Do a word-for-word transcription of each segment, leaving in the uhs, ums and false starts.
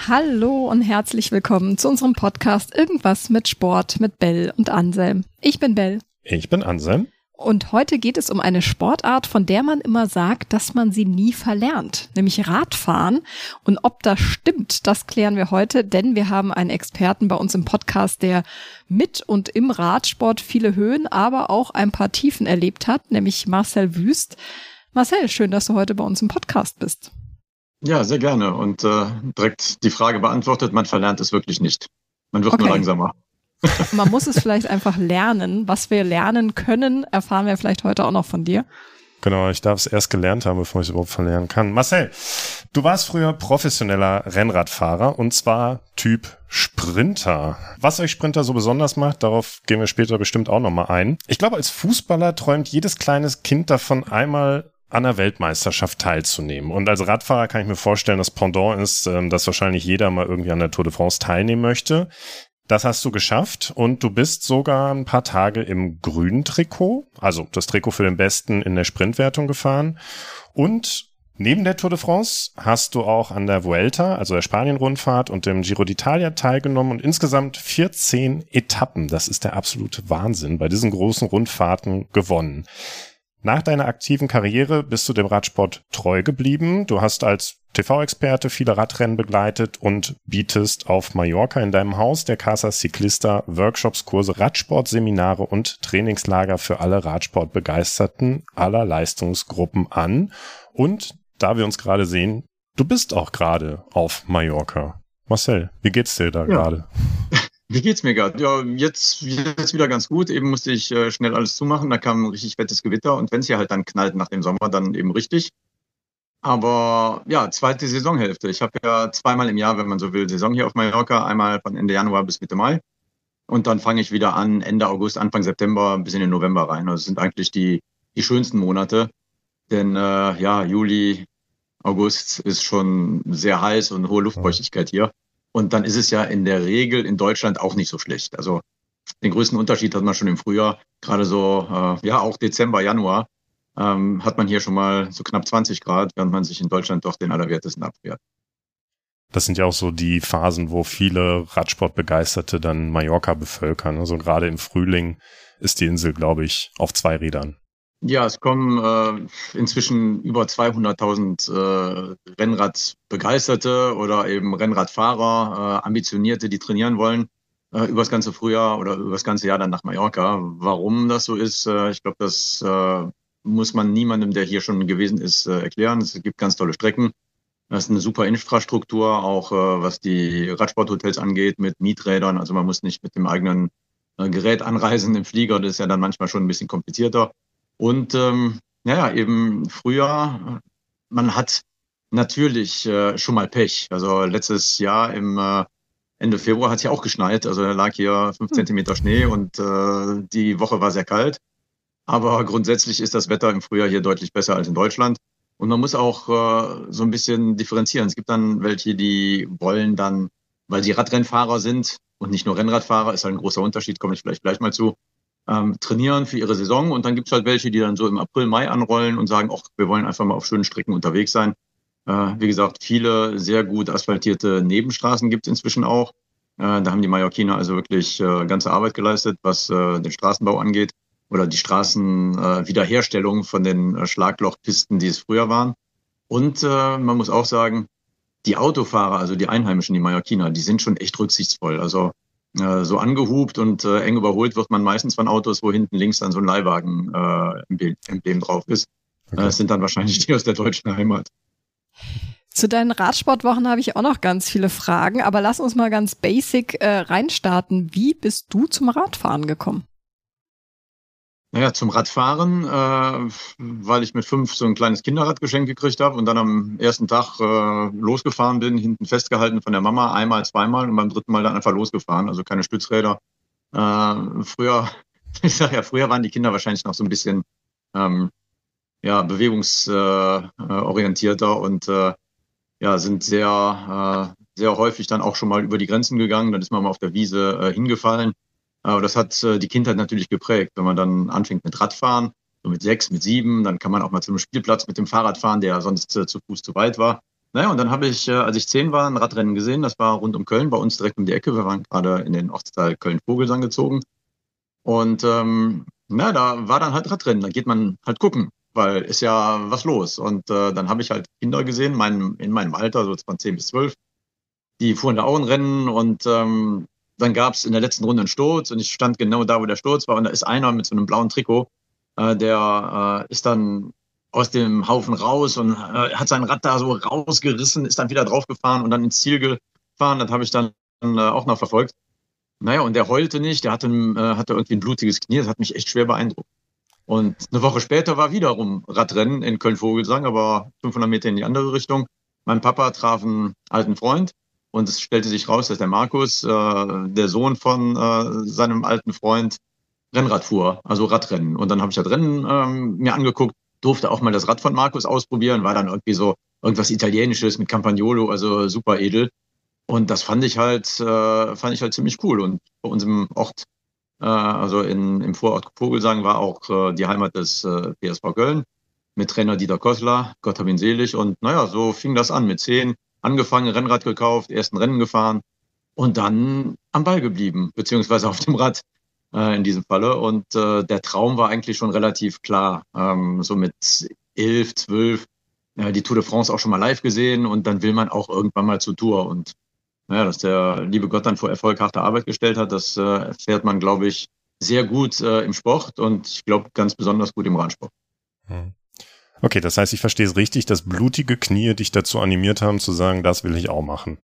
Hallo und herzlich willkommen zu unserem Podcast Irgendwas mit Sport mit Bell und Anselm. Ich bin Bell. Ich bin Anselm. Und heute geht es um eine Sportart, von der man immer sagt, dass man sie nie verlernt, nämlich Radfahren. Und ob das stimmt, das klären wir heute, denn wir haben einen Experten bei uns im Podcast, der mit und im Radsport viele Höhen, aber auch ein paar Tiefen erlebt hat, nämlich Marcel Wüst. Marcel, schön, dass du heute bei uns im Podcast bist. Ja, sehr gerne. Und äh, direkt die Frage beantwortet, man verlernt es wirklich nicht. Man wird Okay. nur langsamer. Man muss es vielleicht einfach lernen. Was wir lernen können, erfahren wir vielleicht heute auch noch von dir. Genau, ich darf es erst gelernt haben, bevor ich es überhaupt verlernen kann. Marcel, du warst früher professioneller Rennradfahrer und zwar Typ Sprinter. Was euch Sprinter so besonders macht, darauf gehen wir später bestimmt auch nochmal ein. Ich glaube, als Fußballer träumt jedes kleines Kind davon, einmal an der Weltmeisterschaft teilzunehmen. Und als Radfahrer kann ich mir vorstellen, das Pendant ist, dass wahrscheinlich jeder mal irgendwie an der Tour de France teilnehmen möchte. Das hast du geschafft und du bist sogar ein paar Tage im grünen Trikot, also das Trikot für den Besten in der Sprintwertung gefahren. Und neben der Tour de France hast du auch an der Vuelta, also der Spanien-Rundfahrt und dem Giro d'Italia teilgenommen und insgesamt vierzehn Etappen, das ist der absolute Wahnsinn, bei diesen großen Rundfahrten gewonnen. Nach deiner aktiven Karriere bist du dem Radsport treu geblieben. Du hast als T V-Experte viele Radrennen begleitet und bietest auf Mallorca in deinem Haus der Casa Ciclista Workshops, Kurse, Radsportseminare und Trainingslager für alle Radsportbegeisterten aller Leistungsgruppen an. Und da wir uns gerade sehen, du bist auch gerade auf Mallorca. Marcel, wie geht's dir da ja. gerade? Wie geht's mir gerade? Ja, jetzt, jetzt wieder ganz gut. Eben musste ich äh, schnell alles zumachen. Da kam ein richtig fettes Gewitter. Und wenn es hier halt dann knallt nach dem Sommer, dann eben richtig. Aber ja, zweite Saisonhälfte. Ich habe ja zweimal im Jahr, wenn man so will, Saison hier auf Mallorca. Einmal von Ende Januar bis Mitte Mai. Und dann fange ich wieder an, Ende August, Anfang September bis in den November rein. Also das sind eigentlich die, die schönsten Monate. Denn äh, ja, Juli, August ist schon sehr heiß und hohe Luftfeuchtigkeit hier. Und dann ist es ja in der Regel in Deutschland auch nicht so schlecht. Also den größten Unterschied hat man schon im Frühjahr, gerade so, äh, ja, auch Dezember, Januar, ähm, hat man hier schon mal so knapp zwanzig Grad, während man sich in Deutschland doch den Allerwertesten abfährt. Das sind ja auch so die Phasen, wo viele Radsportbegeisterte dann Mallorca bevölkern. Also gerade im Frühling ist die Insel, glaube ich, auf zwei Rädern. Ja, es kommen äh, inzwischen über zweihunderttausend äh, Rennradbegeisterte oder eben Rennradfahrer, äh, Ambitionierte, die trainieren wollen, äh, über das ganze Frühjahr oder über das ganze Jahr dann nach Mallorca. Warum das so ist, äh, ich glaube, das äh, muss man niemandem, der hier schon gewesen ist, äh, erklären. Es gibt ganz tolle Strecken. Das ist eine super Infrastruktur, auch äh, was die Radsporthotels angeht, mit Mieträdern. Also man muss nicht mit dem eigenen äh, Gerät anreisen im Flieger. Das ist ja dann manchmal schon ein bisschen komplizierter. Und ähm, ja, eben Frühjahr, man hat natürlich äh, schon mal Pech. Also letztes Jahr im äh, Ende Februar hat es ja auch geschneit. Also da lag hier fünf Zentimeter Schnee und äh, die Woche war sehr kalt. Aber grundsätzlich ist das Wetter im Frühjahr hier deutlich besser als in Deutschland. Und man muss auch äh, so ein bisschen differenzieren. Es gibt dann welche, die wollen dann, weil sie Radrennfahrer sind und nicht nur Rennradfahrer, ist halt ein großer Unterschied, komme ich vielleicht gleich mal zu, Ähm, trainieren für ihre Saison und dann gibt es halt welche, die dann so im April, Mai anrollen und sagen, ach, wir wollen einfach mal auf schönen Strecken unterwegs sein. Äh, wie gesagt, viele sehr gut asphaltierte Nebenstraßen gibt es inzwischen auch. Äh, da haben die Mallorquiner also wirklich äh, ganze Arbeit geleistet, was äh, den Straßenbau angeht oder die Straßenwiederherstellung äh, von den äh, Schlaglochpisten, die es früher waren. Und äh, man muss auch sagen, die Autofahrer, also die Einheimischen, die Mallorquiner, die sind schon echt rücksichtsvoll. Also so angehupt und äh, eng überholt wird man meistens von Autos, wo hinten links dann so ein Leihwagen-Emblem äh, drauf ist. Okay. Das sind dann wahrscheinlich die aus der deutschen Heimat. Zu deinen Radsportwochen habe ich auch noch ganz viele Fragen, aber lass uns mal ganz basic äh, reinstarten. Wie bist du zum Radfahren gekommen? Naja, zum Radfahren, äh, weil ich mit fünf so ein kleines Kinderrad geschenkt gekriegt habe und dann am ersten Tag äh, losgefahren bin, hinten festgehalten von der Mama, einmal, zweimal und beim dritten Mal dann einfach losgefahren, also keine Stützräder. Äh, früher, ich sag ja, früher waren die Kinder wahrscheinlich noch so ein bisschen ähm, ja, bewegungsorientierter äh, und äh, ja, sind sehr, äh, sehr häufig dann auch schon mal über die Grenzen gegangen. Dann ist man mal auf der Wiese äh, hingefallen. Aber das hat äh, die Kindheit natürlich geprägt. Wenn man dann anfängt mit Radfahren, so mit sechs, mit sieben, dann kann man auch mal zu einem Spielplatz mit dem Fahrrad fahren, der sonst äh, zu Fuß zu weit war. naja, und dann habe ich, äh, als ich zehn war, ein Radrennen gesehen. Das war rund um Köln, bei uns direkt um die Ecke. Wir waren gerade in den Ortsteil Köln-Vogelsang gezogen. Und ähm, na, da war dann halt Radrennen. Da geht man halt gucken, weil ist ja was los. Und äh, dann habe ich halt Kinder gesehen, mein, in meinem Alter, so von zehn bis zwölf. Die fuhren da auch ein Rennen und ähm, dann gab es in der letzten Runde einen Sturz und ich stand genau da, wo der Sturz war. Und da ist einer mit so einem blauen Trikot, äh, der äh, ist dann aus dem Haufen raus und äh, hat sein Rad da so rausgerissen, ist dann wieder draufgefahren und dann ins Ziel gefahren. Das habe ich dann äh, auch noch verfolgt. Naja, und der heulte nicht, der hatte, äh, hatte irgendwie ein blutiges Knie, das hat mich echt schwer beeindruckt. Und eine Woche später war wiederum Radrennen in Köln-Vogelsang, aber fünfhundert Meter in die andere Richtung. Mein Papa traf einen alten Freund und es stellte sich raus, dass der Markus, äh, der Sohn von äh, seinem alten Freund, Rennrad fuhr, also Radrennen. Und dann habe ich das Rennen ähm, mir angeguckt, durfte auch mal das Rad von Markus ausprobieren, war dann irgendwie so irgendwas Italienisches mit Campagnolo, also super edel. Und das fand ich halt, äh, fand ich halt ziemlich cool. Und bei uns im Ort, äh, also in, im Vorort Vogelsang, war auch äh, die Heimat des äh, P S V Köln mit Trainer Dieter Kossler, Gott hab ihn selig. Und naja, so fing das an. Mit zehn angefangen, Rennrad gekauft, ersten Rennen gefahren und dann am Ball geblieben, beziehungsweise auf dem Rad äh, in diesem Falle. Und äh, der Traum war eigentlich schon relativ klar. Ähm, so mit elf, zwölf, äh, die Tour de France auch schon mal live gesehen und dann will man auch irgendwann mal zur Tour. Und naja, dass der liebe Gott dann vor Erfolg harte Arbeit gestellt hat, das äh, erfährt man, glaube ich, sehr gut äh, im Sport und ich glaube ganz besonders gut im Radsport. Okay, das heißt, ich verstehe es richtig, dass blutige Knie dich dazu animiert haben, zu sagen, das will ich auch machen.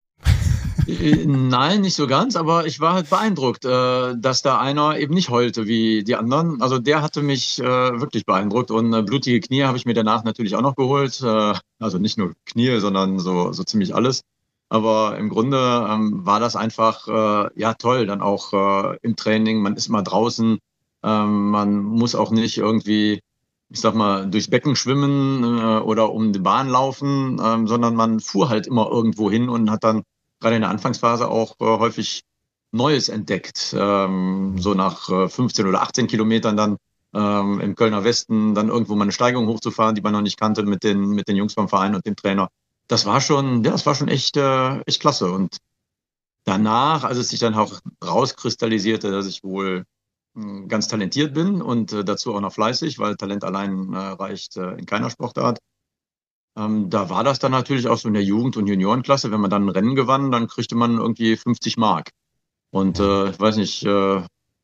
Nein, nicht so ganz, aber ich war halt beeindruckt, äh, dass da einer eben nicht heulte wie die anderen. Also der hatte mich äh, wirklich beeindruckt und äh, blutige Knie habe ich mir danach natürlich auch noch geholt. Äh, also nicht nur Knie, sondern so, so ziemlich alles. Aber im Grunde ähm, war das einfach äh, ja toll, dann auch äh, im Training. Man ist immer draußen, ähm, man muss auch nicht irgendwie, ich sag mal, durchs Becken schwimmen äh, oder um die Bahn laufen, ähm, sondern man fuhr halt immer irgendwo hin und hat dann gerade in der Anfangsphase auch äh, häufig Neues entdeckt. Ähm, so nach äh, fünfzehn oder achtzehn Kilometern dann ähm, im Kölner Westen dann irgendwo mal eine Steigung hochzufahren, die man noch nicht kannte mit den, mit den Jungs vom Verein und dem Trainer. Das war schon, ja, das war schon echt, äh, echt klasse. Und danach, als es sich dann auch rauskristallisierte, dass ich wohl mh, ganz talentiert bin und äh, dazu auch noch fleißig, weil Talent allein äh, reicht äh, in keiner Sportart. Ähm, da war das dann natürlich auch so in der Jugend- und Juniorenklasse. Wenn man dann ein Rennen gewann, dann kriegte man irgendwie fünfzig Mark. Und äh, ich weiß nicht, äh,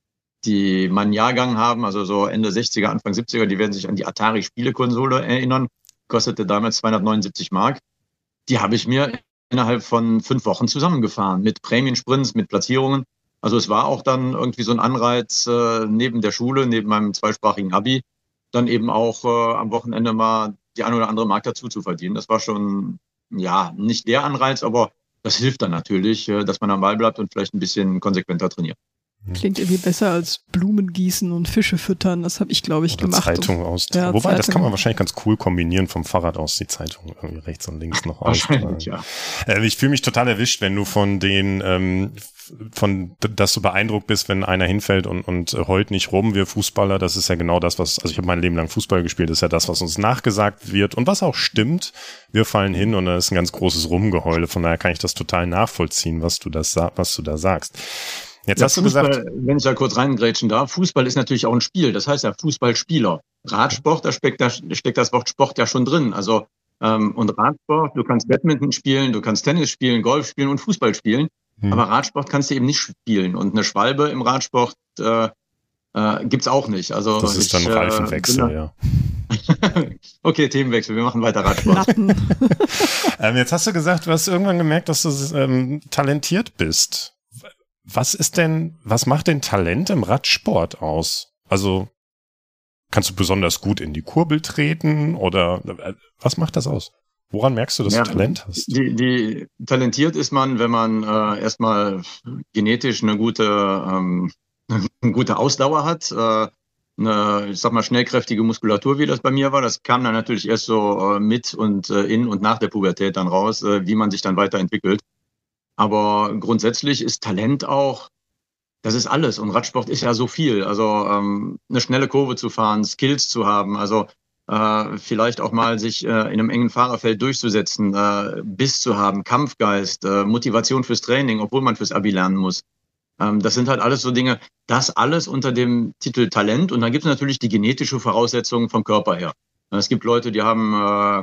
die meinen Jahrgang haben, also so Ende sechziger, Anfang siebziger, die werden sich an die Atari-Spielekonsole erinnern. Kostete damals zweihundertneunundsiebzig Mark. Die habe ich mir innerhalb von fünf Wochen zusammengefahren mit Prämiensprints, mit Platzierungen. Also es war auch dann irgendwie so ein Anreiz äh, neben der Schule, neben meinem zweisprachigen Abi, dann eben auch äh, am Wochenende mal die ein oder andere Mark dazu zu verdienen. Das war schon, ja, nicht der Anreiz, aber das hilft dann natürlich, äh, dass man am Ball bleibt und vielleicht ein bisschen konsequenter trainiert. Klingt irgendwie besser als Blumen gießen und Fische füttern. Das habe ich, glaube ich, Oder gemacht. Zeitung aus. Ja, Wobei, Zeitung. das kann man wahrscheinlich ganz cool kombinieren, vom Fahrrad aus die Zeitung irgendwie rechts und links noch austragen. Ja. Äh, ich fühle mich total erwischt, wenn du von den, ähm, von, dass du beeindruckt bist, wenn einer hinfällt und, und heult nicht rum, wir Fußballer. Das ist ja genau das, was, also ich habe mein Leben lang Fußball gespielt, das ist ja das, was uns nachgesagt wird und was auch stimmt. Wir fallen hin und da ist ein ganz großes Rumgeheule. Von daher kann ich das total nachvollziehen, was du das, was du da sagst. Jetzt Ja, hast du Fußball, gesagt, wenn ich da kurz reingrätschen darf, Fußball ist natürlich auch ein Spiel. Das heißt ja Fußballspieler. Radsport, da steckt, da steckt das Wort Sport ja schon drin. Also ähm, und Radsport, du kannst Badminton spielen, du kannst Tennis spielen, Golf spielen und Fußball spielen. Hm. Aber Radsport kannst du eben nicht spielen. Und eine Schwalbe im Radsport äh, äh, gibt's auch nicht. Also das ist dann ich, Reifenwechsel, äh, ja. Okay, Themenwechsel, wir machen weiter Radsport. ähm, jetzt hast du gesagt, du hast irgendwann gemerkt, dass du ähm, talentiert bist. Was ist denn, was macht denn Talent im Radsport aus? Also, kannst du besonders gut in die Kurbel treten oder äh, was macht das aus? Woran merkst du, dass Ja, du Talent hast? Die, die, talentiert ist man, wenn man äh, erstmal genetisch eine gute, ähm, eine gute Ausdauer hat, äh, eine, ich sag mal, schnellkräftige Muskulatur, wie das bei mir war. Das kam dann natürlich erst so äh, mit und äh, in und nach der Pubertät dann raus, äh, wie man sich dann weiterentwickelt. Aber grundsätzlich ist Talent auch, das ist alles. Und Radsport ist ja so viel. Also ähm, eine schnelle Kurve zu fahren, Skills zu haben. Also äh, vielleicht auch mal sich äh, in einem engen Fahrerfeld durchzusetzen, äh, Biss zu haben, Kampfgeist, äh, Motivation fürs Training, obwohl man fürs Abi lernen muss. Ähm, das sind halt alles so Dinge, das alles unter dem Titel Talent. Und dann gibt es natürlich die genetische Voraussetzung vom Körper her. Es gibt Leute, die haben, äh,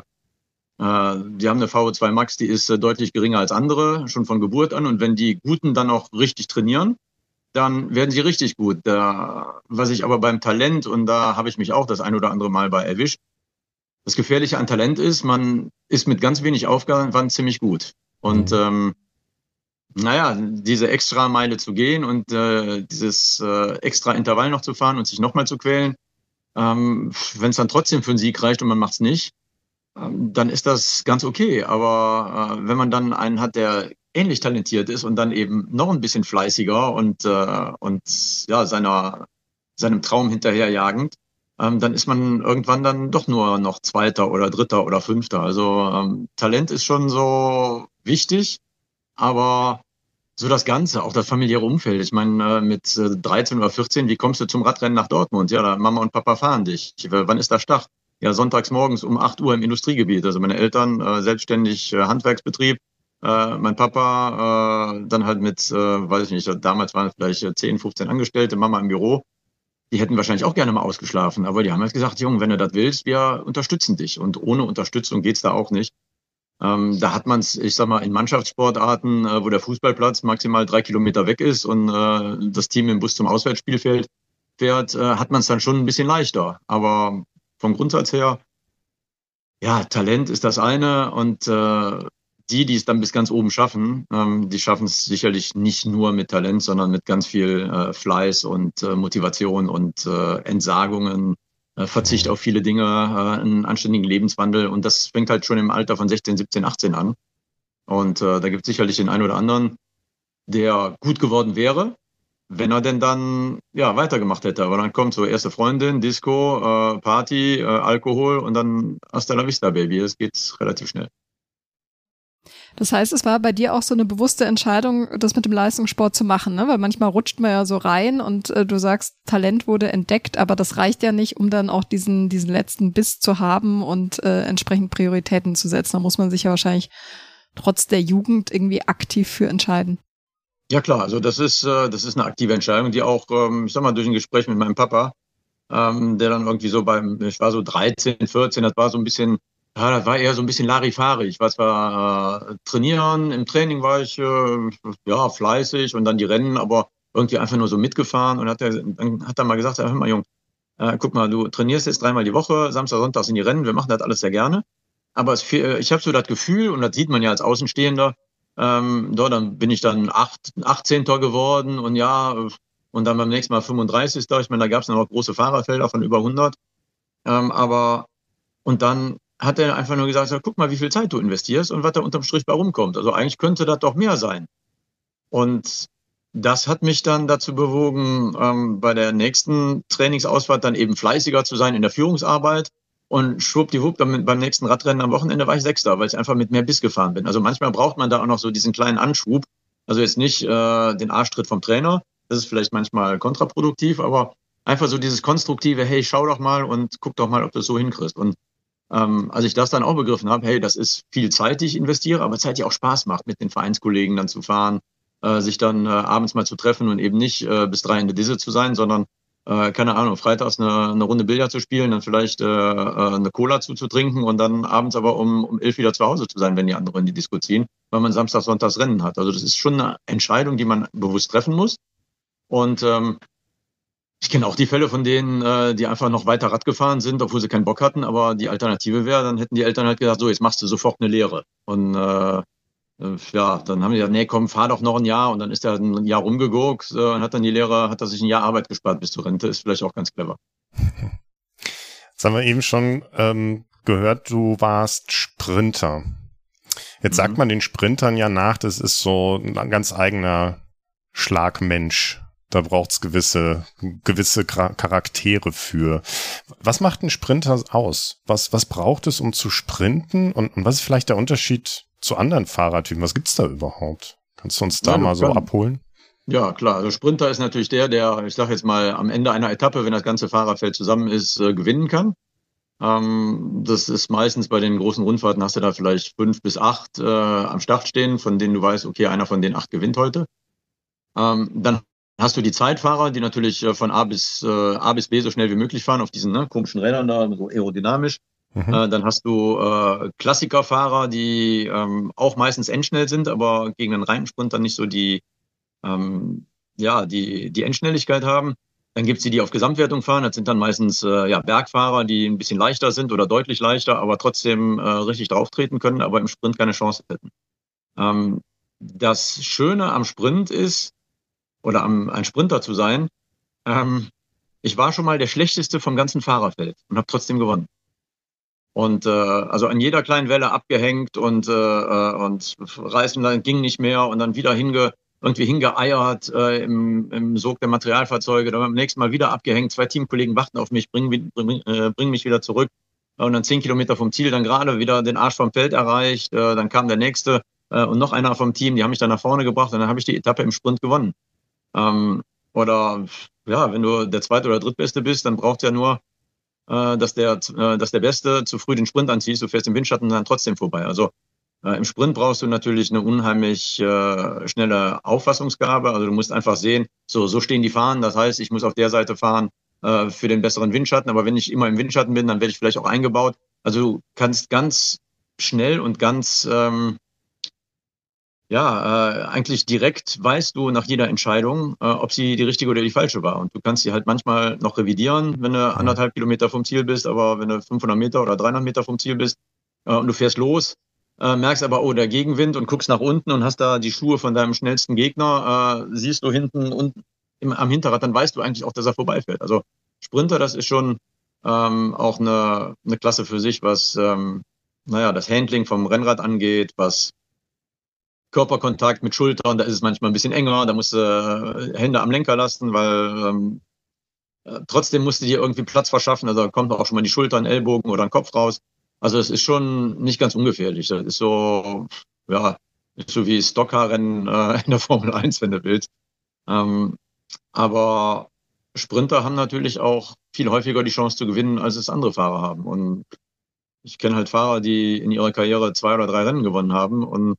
äh, die haben eine V O zwei Max, die ist äh, deutlich geringer als andere, schon von Geburt an. Und wenn die Guten dann auch richtig trainieren, dann werden sie richtig gut. Da, was ich aber beim Talent, und da habe ich mich auch das ein oder andere Mal bei erwischt, das Gefährliche an Talent ist, man ist mit ganz wenig Aufwand ziemlich gut. Und mhm. ähm, naja, diese extra Meile zu gehen und äh, dieses äh, extra Intervall noch zu fahren und sich nochmal zu quälen, ähm, wenn es dann trotzdem für einen Sieg reicht und man macht es nicht, ähm, dann ist das ganz okay. Aber äh, wenn man dann einen hat, der ähnlich talentiert ist und dann eben noch ein bisschen fleißiger und, äh, und ja, seiner, seinem Traum hinterherjagend, ähm, dann ist man irgendwann dann doch nur noch Zweiter oder Dritter oder Fünfter. Also ähm, Talent ist schon so wichtig, aber so das Ganze, auch das familiäre Umfeld. Ich meine, äh, mit äh, dreizehn oder vierzehn, wie kommst du zum Radrennen nach Dortmund? Ja, da Mama und Papa fahren dich. Wann ist der Start? Ja, sonntags morgens um acht Uhr im Industriegebiet. Also meine Eltern, äh, selbstständig äh, Handwerksbetrieb. Äh, mein Papa äh, dann halt mit, äh, weiß ich nicht, damals waren es vielleicht zehn, fünfzehn Angestellte, Mama im Büro. Die hätten wahrscheinlich auch gerne mal ausgeschlafen. Aber die haben halt gesagt, Junge, wenn du das willst, wir unterstützen dich. Und ohne Unterstützung geht's da auch nicht. Ähm, da hat man es, ich sag mal, in Mannschaftssportarten, äh, wo der Fußballplatz maximal drei Kilometer weg ist und äh, das Team im Bus zum Auswärtsspielfeld fährt, äh, hat man es dann schon ein bisschen leichter. Aber vom Grundsatz her, ja, Talent ist das eine und äh, die, die es dann bis ganz oben schaffen, ähm, die schaffen es sicherlich nicht nur mit Talent, sondern mit ganz viel äh, Fleiß und äh, Motivation und äh, Entsagungen, äh, Verzicht auf viele Dinge, äh, einen anständigen Lebenswandel. Und das fängt halt schon im Alter von sechzehn, siebzehn, achtzehn an. Und äh, da gibt es sicherlich den einen oder anderen, der gut geworden wäre, wenn er denn dann ja weitergemacht hätte. Aber dann kommt so erste Freundin, Disco, äh, Party, äh, Alkohol und dann hasta la vista, Baby. Das geht relativ schnell. Das heißt, es war bei dir auch so eine bewusste Entscheidung, das mit dem Leistungssport zu machen, ne? Weil manchmal rutscht man ja so rein und äh, du sagst, Talent wurde entdeckt, aber das reicht ja nicht, um dann auch diesen diesen letzten Biss zu haben und äh, entsprechend Prioritäten zu setzen. Da muss man sich ja wahrscheinlich trotz der Jugend irgendwie aktiv für entscheiden. Ja klar, also das ist äh, das ist eine aktive Entscheidung, die auch, ähm, ich sag mal, durch ein Gespräch mit meinem Papa, ähm, der dann irgendwie so beim, ich war so dreizehn, vierzehn, das war so ein bisschen, ja, das war eher so ein bisschen Larifari. Ich war zwar äh, trainieren, im Training war ich äh, ja fleißig und dann die Rennen, aber irgendwie einfach nur so mitgefahren und hat er, dann hat er mal gesagt, hör mal Jung, äh, guck mal, du trainierst jetzt dreimal die Woche, Samstag, Sonntag sind die Rennen, wir machen das alles sehr gerne, aber es, ich habe so das Gefühl, und das sieht man ja als Außenstehender, ähm, da, dann bin ich dann acht, achtzehnter geworden und ja, und dann beim nächsten Mal fünfunddreißigster Ich meine, da gab es noch große Fahrerfelder von über hundert, ähm, aber und dann hat er einfach nur gesagt, guck mal, wie viel Zeit du investierst und was da unterm Strich bei rumkommt. Also eigentlich könnte das doch mehr sein. Und das hat mich dann dazu bewogen, ähm, bei der nächsten Trainingsausfahrt dann eben fleißiger zu sein in der Führungsarbeit. Und schwuppdiwupp, dann beim nächsten Radrennen am Wochenende war ich Sechster, weil ich einfach mit mehr Biss gefahren bin. Also manchmal braucht man da auch noch so diesen kleinen Anschub. Also jetzt nicht äh, den Arschtritt vom Trainer, das ist vielleicht manchmal kontraproduktiv, aber einfach so dieses konstruktive, hey, schau doch mal und guck doch mal, ob du es so hinkriegst. Und Ähm, als ich das dann auch begriffen habe, hey, das ist viel Zeit, die ich investiere, aber Zeit, die auch Spaß macht, mit den Vereinskollegen dann zu fahren, äh, sich dann äh, abends mal zu treffen und eben nicht äh, bis drei in der Disse zu sein, sondern, äh, keine Ahnung, freitags eine, eine Runde Billard zu spielen, dann vielleicht äh, eine Cola zuzutrinken und dann abends aber um, um elf wieder zu Hause zu sein, wenn die anderen in die Disco ziehen, weil man Samstag, Sonntags Rennen hat. Also das ist schon eine Entscheidung, die man bewusst treffen muss. Und ähm, ich kenne auch die Fälle von denen, äh, die einfach noch weiter Rad gefahren sind, obwohl sie keinen Bock hatten, aber die Alternative wäre, dann hätten die Eltern halt gesagt, so, jetzt machst du sofort eine Lehre. Und äh, ja, dann haben die gesagt, nee, komm, fahr doch noch ein Jahr. Und dann ist er ein Jahr rumgeguckt äh, und hat dann die Lehre, hat er sich ein Jahr Arbeit gespart bis zur Rente. Ist vielleicht auch ganz clever. Jetzt haben wir eben schon ähm, gehört, du warst Sprinter. Jetzt mhm. sagt man den Sprintern ja nach, das ist so ein ganz eigener Schlagmensch. Da braucht's gewisse gewisse Charaktere für. Was macht ein Sprinter aus? Was was braucht es, um zu sprinten? Und, und was ist vielleicht der Unterschied zu anderen Fahrertypen? Was gibt's da überhaupt? Kannst du uns da ja, mal so kann. abholen? Ja, klar. Also Sprinter ist natürlich der, der, ich sage jetzt mal, am Ende einer Etappe, wenn das ganze Fahrerfeld zusammen ist, äh, gewinnen kann. Ähm, das ist meistens bei den großen Rundfahrten, hast du da vielleicht fünf bis acht äh, am Start stehen, von denen du weißt, okay, einer von den acht gewinnt heute. Ähm, dann hast du die Zeitfahrer, die natürlich äh, von A bis, äh, A bis B so schnell wie möglich fahren, auf diesen ne, komischen Rädern da, so aerodynamisch. Mhm. Äh, dann hast du äh, Klassikerfahrer, die ähm, auch meistens endschnell sind, aber gegen den Reitensprint dann nicht so die, ähm, ja, die, die Endschnelligkeit haben. Dann gibt's die, die auf Gesamtwertung fahren. Das sind dann meistens äh, ja, Bergfahrer, die ein bisschen leichter sind oder deutlich leichter, aber trotzdem äh, richtig drauftreten können, aber im Sprint keine Chance hätten. Ähm, das Schöne am Sprint ist, oder am, ein Sprinter zu sein, ähm, ich war schon mal der Schlechteste vom ganzen Fahrerfeld und habe trotzdem gewonnen. Und äh, also an jeder kleinen Welle abgehängt und, äh, und reißen ging nicht mehr und dann wieder hinge, irgendwie hingeeiert äh, im, im Sog der Materialfahrzeuge. Dann beim nächsten Mal wieder abgehängt. Zwei Teamkollegen warten auf mich, bringen, bringen, äh, bringen mich wieder zurück. Und dann zehn Kilometer vom Ziel dann gerade wieder den Arsch vom Feld erreicht. Äh, dann kam der nächste äh, und noch einer vom Team. Die haben mich dann nach vorne gebracht und dann habe ich die Etappe im Sprint gewonnen. Ähm, oder ja, wenn du der Zweite oder Drittbeste bist, dann braucht ja nur äh, dass der, äh, dass der Beste zu früh den Sprint anziehst, du fährst im Windschatten dann trotzdem vorbei. Also äh, im Sprint brauchst du natürlich eine unheimlich äh, schnelle Auffassungsgabe. Also du musst einfach sehen, so, so stehen die Fahnen. Das heißt, ich muss auf der Seite fahren äh, für den besseren Windschatten. Aber wenn ich immer im Windschatten bin, dann werde ich vielleicht auch eingebaut. Also du kannst ganz schnell und ganz ähm, ja, äh, eigentlich direkt weißt du nach jeder Entscheidung, äh, ob sie die richtige oder die falsche war. Und du kannst sie halt manchmal noch revidieren, wenn du anderthalb Kilometer vom Ziel bist, aber wenn du fünfhundert Meter oder dreihundert Meter vom Ziel bist äh, und du fährst los, äh, merkst aber, oh, der Gegenwind und guckst nach unten und hast da die Schuhe von deinem schnellsten Gegner, äh, siehst du hinten unten im, am Hinterrad, dann weißt du eigentlich auch, dass er vorbeifährt. Also Sprinter, das ist schon ähm, auch eine, eine Klasse für sich, was ähm, naja, das Handling vom Rennrad angeht, was Körperkontakt mit Schultern, da ist es manchmal ein bisschen enger, da musst du äh, Hände am Lenker lassen, weil ähm, äh, trotzdem musst du dir irgendwie Platz verschaffen, also da kommt auch schon mal die Schulter, ein Ellbogen oder ein Kopf raus. Also es ist schon nicht ganz ungefährlich. Das ist so, ja, ist so wie Stockcar-Rennen äh, in der Formel eins, wenn du willst. Ähm, aber Sprinter haben natürlich auch viel häufiger die Chance zu gewinnen, als es andere Fahrer haben. Und ich kenne halt Fahrer, die in ihrer Karriere zwei oder drei Rennen gewonnen haben und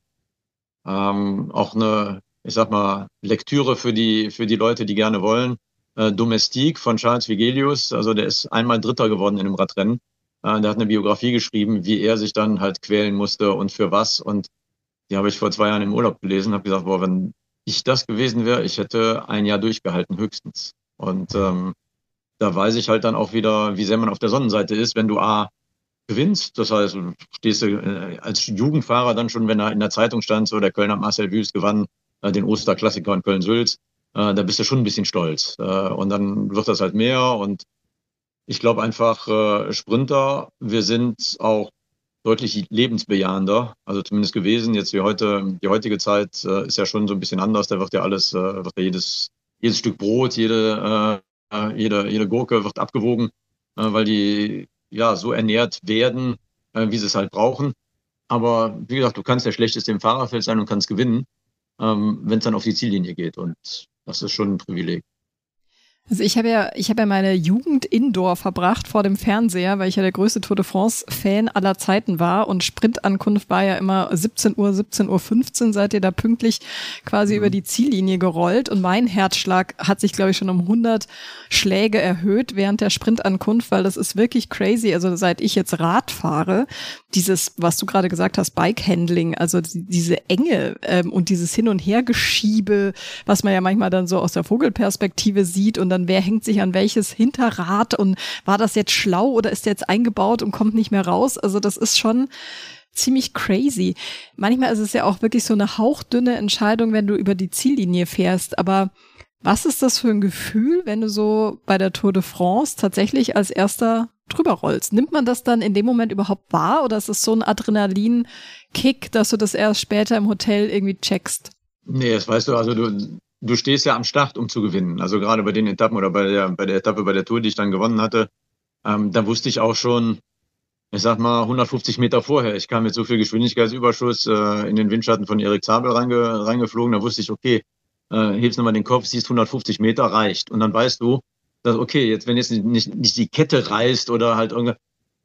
ähm, auch eine, ich sag mal, Lektüre für die, für die Leute, die gerne wollen. Äh, Domestique von Charles Vigelius, also der ist einmal Dritter geworden in einem Radrennen. Äh, der hat eine Biografie geschrieben, wie er sich dann halt quälen musste und für was. Und die habe ich vor zwei Jahren im Urlaub gelesen, habe gesagt, boah, wenn ich das gewesen wäre, ich hätte ein Jahr durchgehalten, höchstens. Und ähm, da weiß ich halt dann auch wieder, wie sehr man auf der Sonnenseite ist, wenn du A, gewinnst. Das heißt, du stehst du äh, als Jugendfahrer dann schon, wenn er in der Zeitung stand, so der Kölner Marcel Wüst gewann äh, den Osterklassiker in Köln-Sülz, äh, da bist du schon ein bisschen stolz. Äh, und dann wird das halt mehr. Und ich glaube einfach, äh, Sprinter, wir sind auch deutlich lebensbejahender, also zumindest gewesen. Jetzt wie heute, die heutige Zeit äh, ist ja schon so ein bisschen anders. Da wird ja alles, äh, wird ja jedes, jedes Stück Brot, jede, äh, jede, jede Gurke wird abgewogen, äh, weil die ja so ernährt werden, äh, wie sie es halt brauchen. Aber wie gesagt, du kannst der Schlechteste im Fahrerfeld sein und kannst gewinnen, ähm, wenn es dann auf die Ziellinie geht. Und das ist schon ein Privileg. Also ich habe ja, ich habe ja meine Jugend indoor verbracht vor dem Fernseher, weil ich ja der größte Tour de France-Fan aller Zeiten war und Sprintankunft war ja immer siebzehn Uhr, siebzehn Uhr fünfzehn, seid ihr da pünktlich quasi mhm. über die Ziellinie gerollt und mein Herzschlag hat sich, glaube ich, schon um hundert Schläge erhöht während der Sprintankunft, weil das ist wirklich crazy. Also seit ich jetzt Rad fahre, dieses, was du gerade gesagt hast, Bike-Handling, also die, diese Enge ähm, und dieses Hin- und Hergeschiebe, was man ja manchmal dann so aus der Vogelperspektive sieht und dann wer hängt sich an welches Hinterrad und war das jetzt schlau oder ist der jetzt eingebaut und kommt nicht mehr raus? Also das ist schon ziemlich crazy. Manchmal ist es ja auch wirklich so eine hauchdünne Entscheidung, wenn du über die Ziellinie fährst, aber was ist das für ein Gefühl, wenn du so bei der Tour de France tatsächlich als Erster drüber rollst? Nimmt man das dann in dem Moment überhaupt wahr oder ist es so ein Adrenalinkick, dass du das erst später im Hotel irgendwie checkst? Nee, das weißt du, also du Du stehst ja am Start, um zu gewinnen. Also gerade bei den Etappen oder bei der, bei der Etappe bei der Tour, die ich dann gewonnen hatte, ähm, da wusste ich auch schon, ich sag mal, hundertfünfzig Meter vorher. Ich kam mit so viel Geschwindigkeitsüberschuss äh, in den Windschatten von Erik Zabel reinge, reingeflogen. Da wusste ich, okay, äh, hebst nochmal den Kopf, siehst hundertfünfzig Meter, reicht. Und dann weißt du, dass, okay, jetzt, wenn jetzt nicht, nicht die Kette reißt oder halt irgendwas,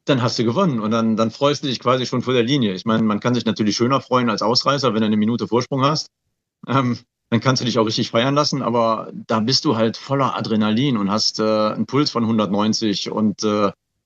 dann hast du gewonnen und dann, dann freust du dich quasi schon vor der Linie. Ich meine, man kann sich natürlich schöner freuen als Ausreißer, wenn du eine Minute Vorsprung hast. Ähm, dann kannst du dich auch richtig feiern lassen, aber da bist du halt voller Adrenalin und hast äh, einen Puls von hundertneunzig und äh,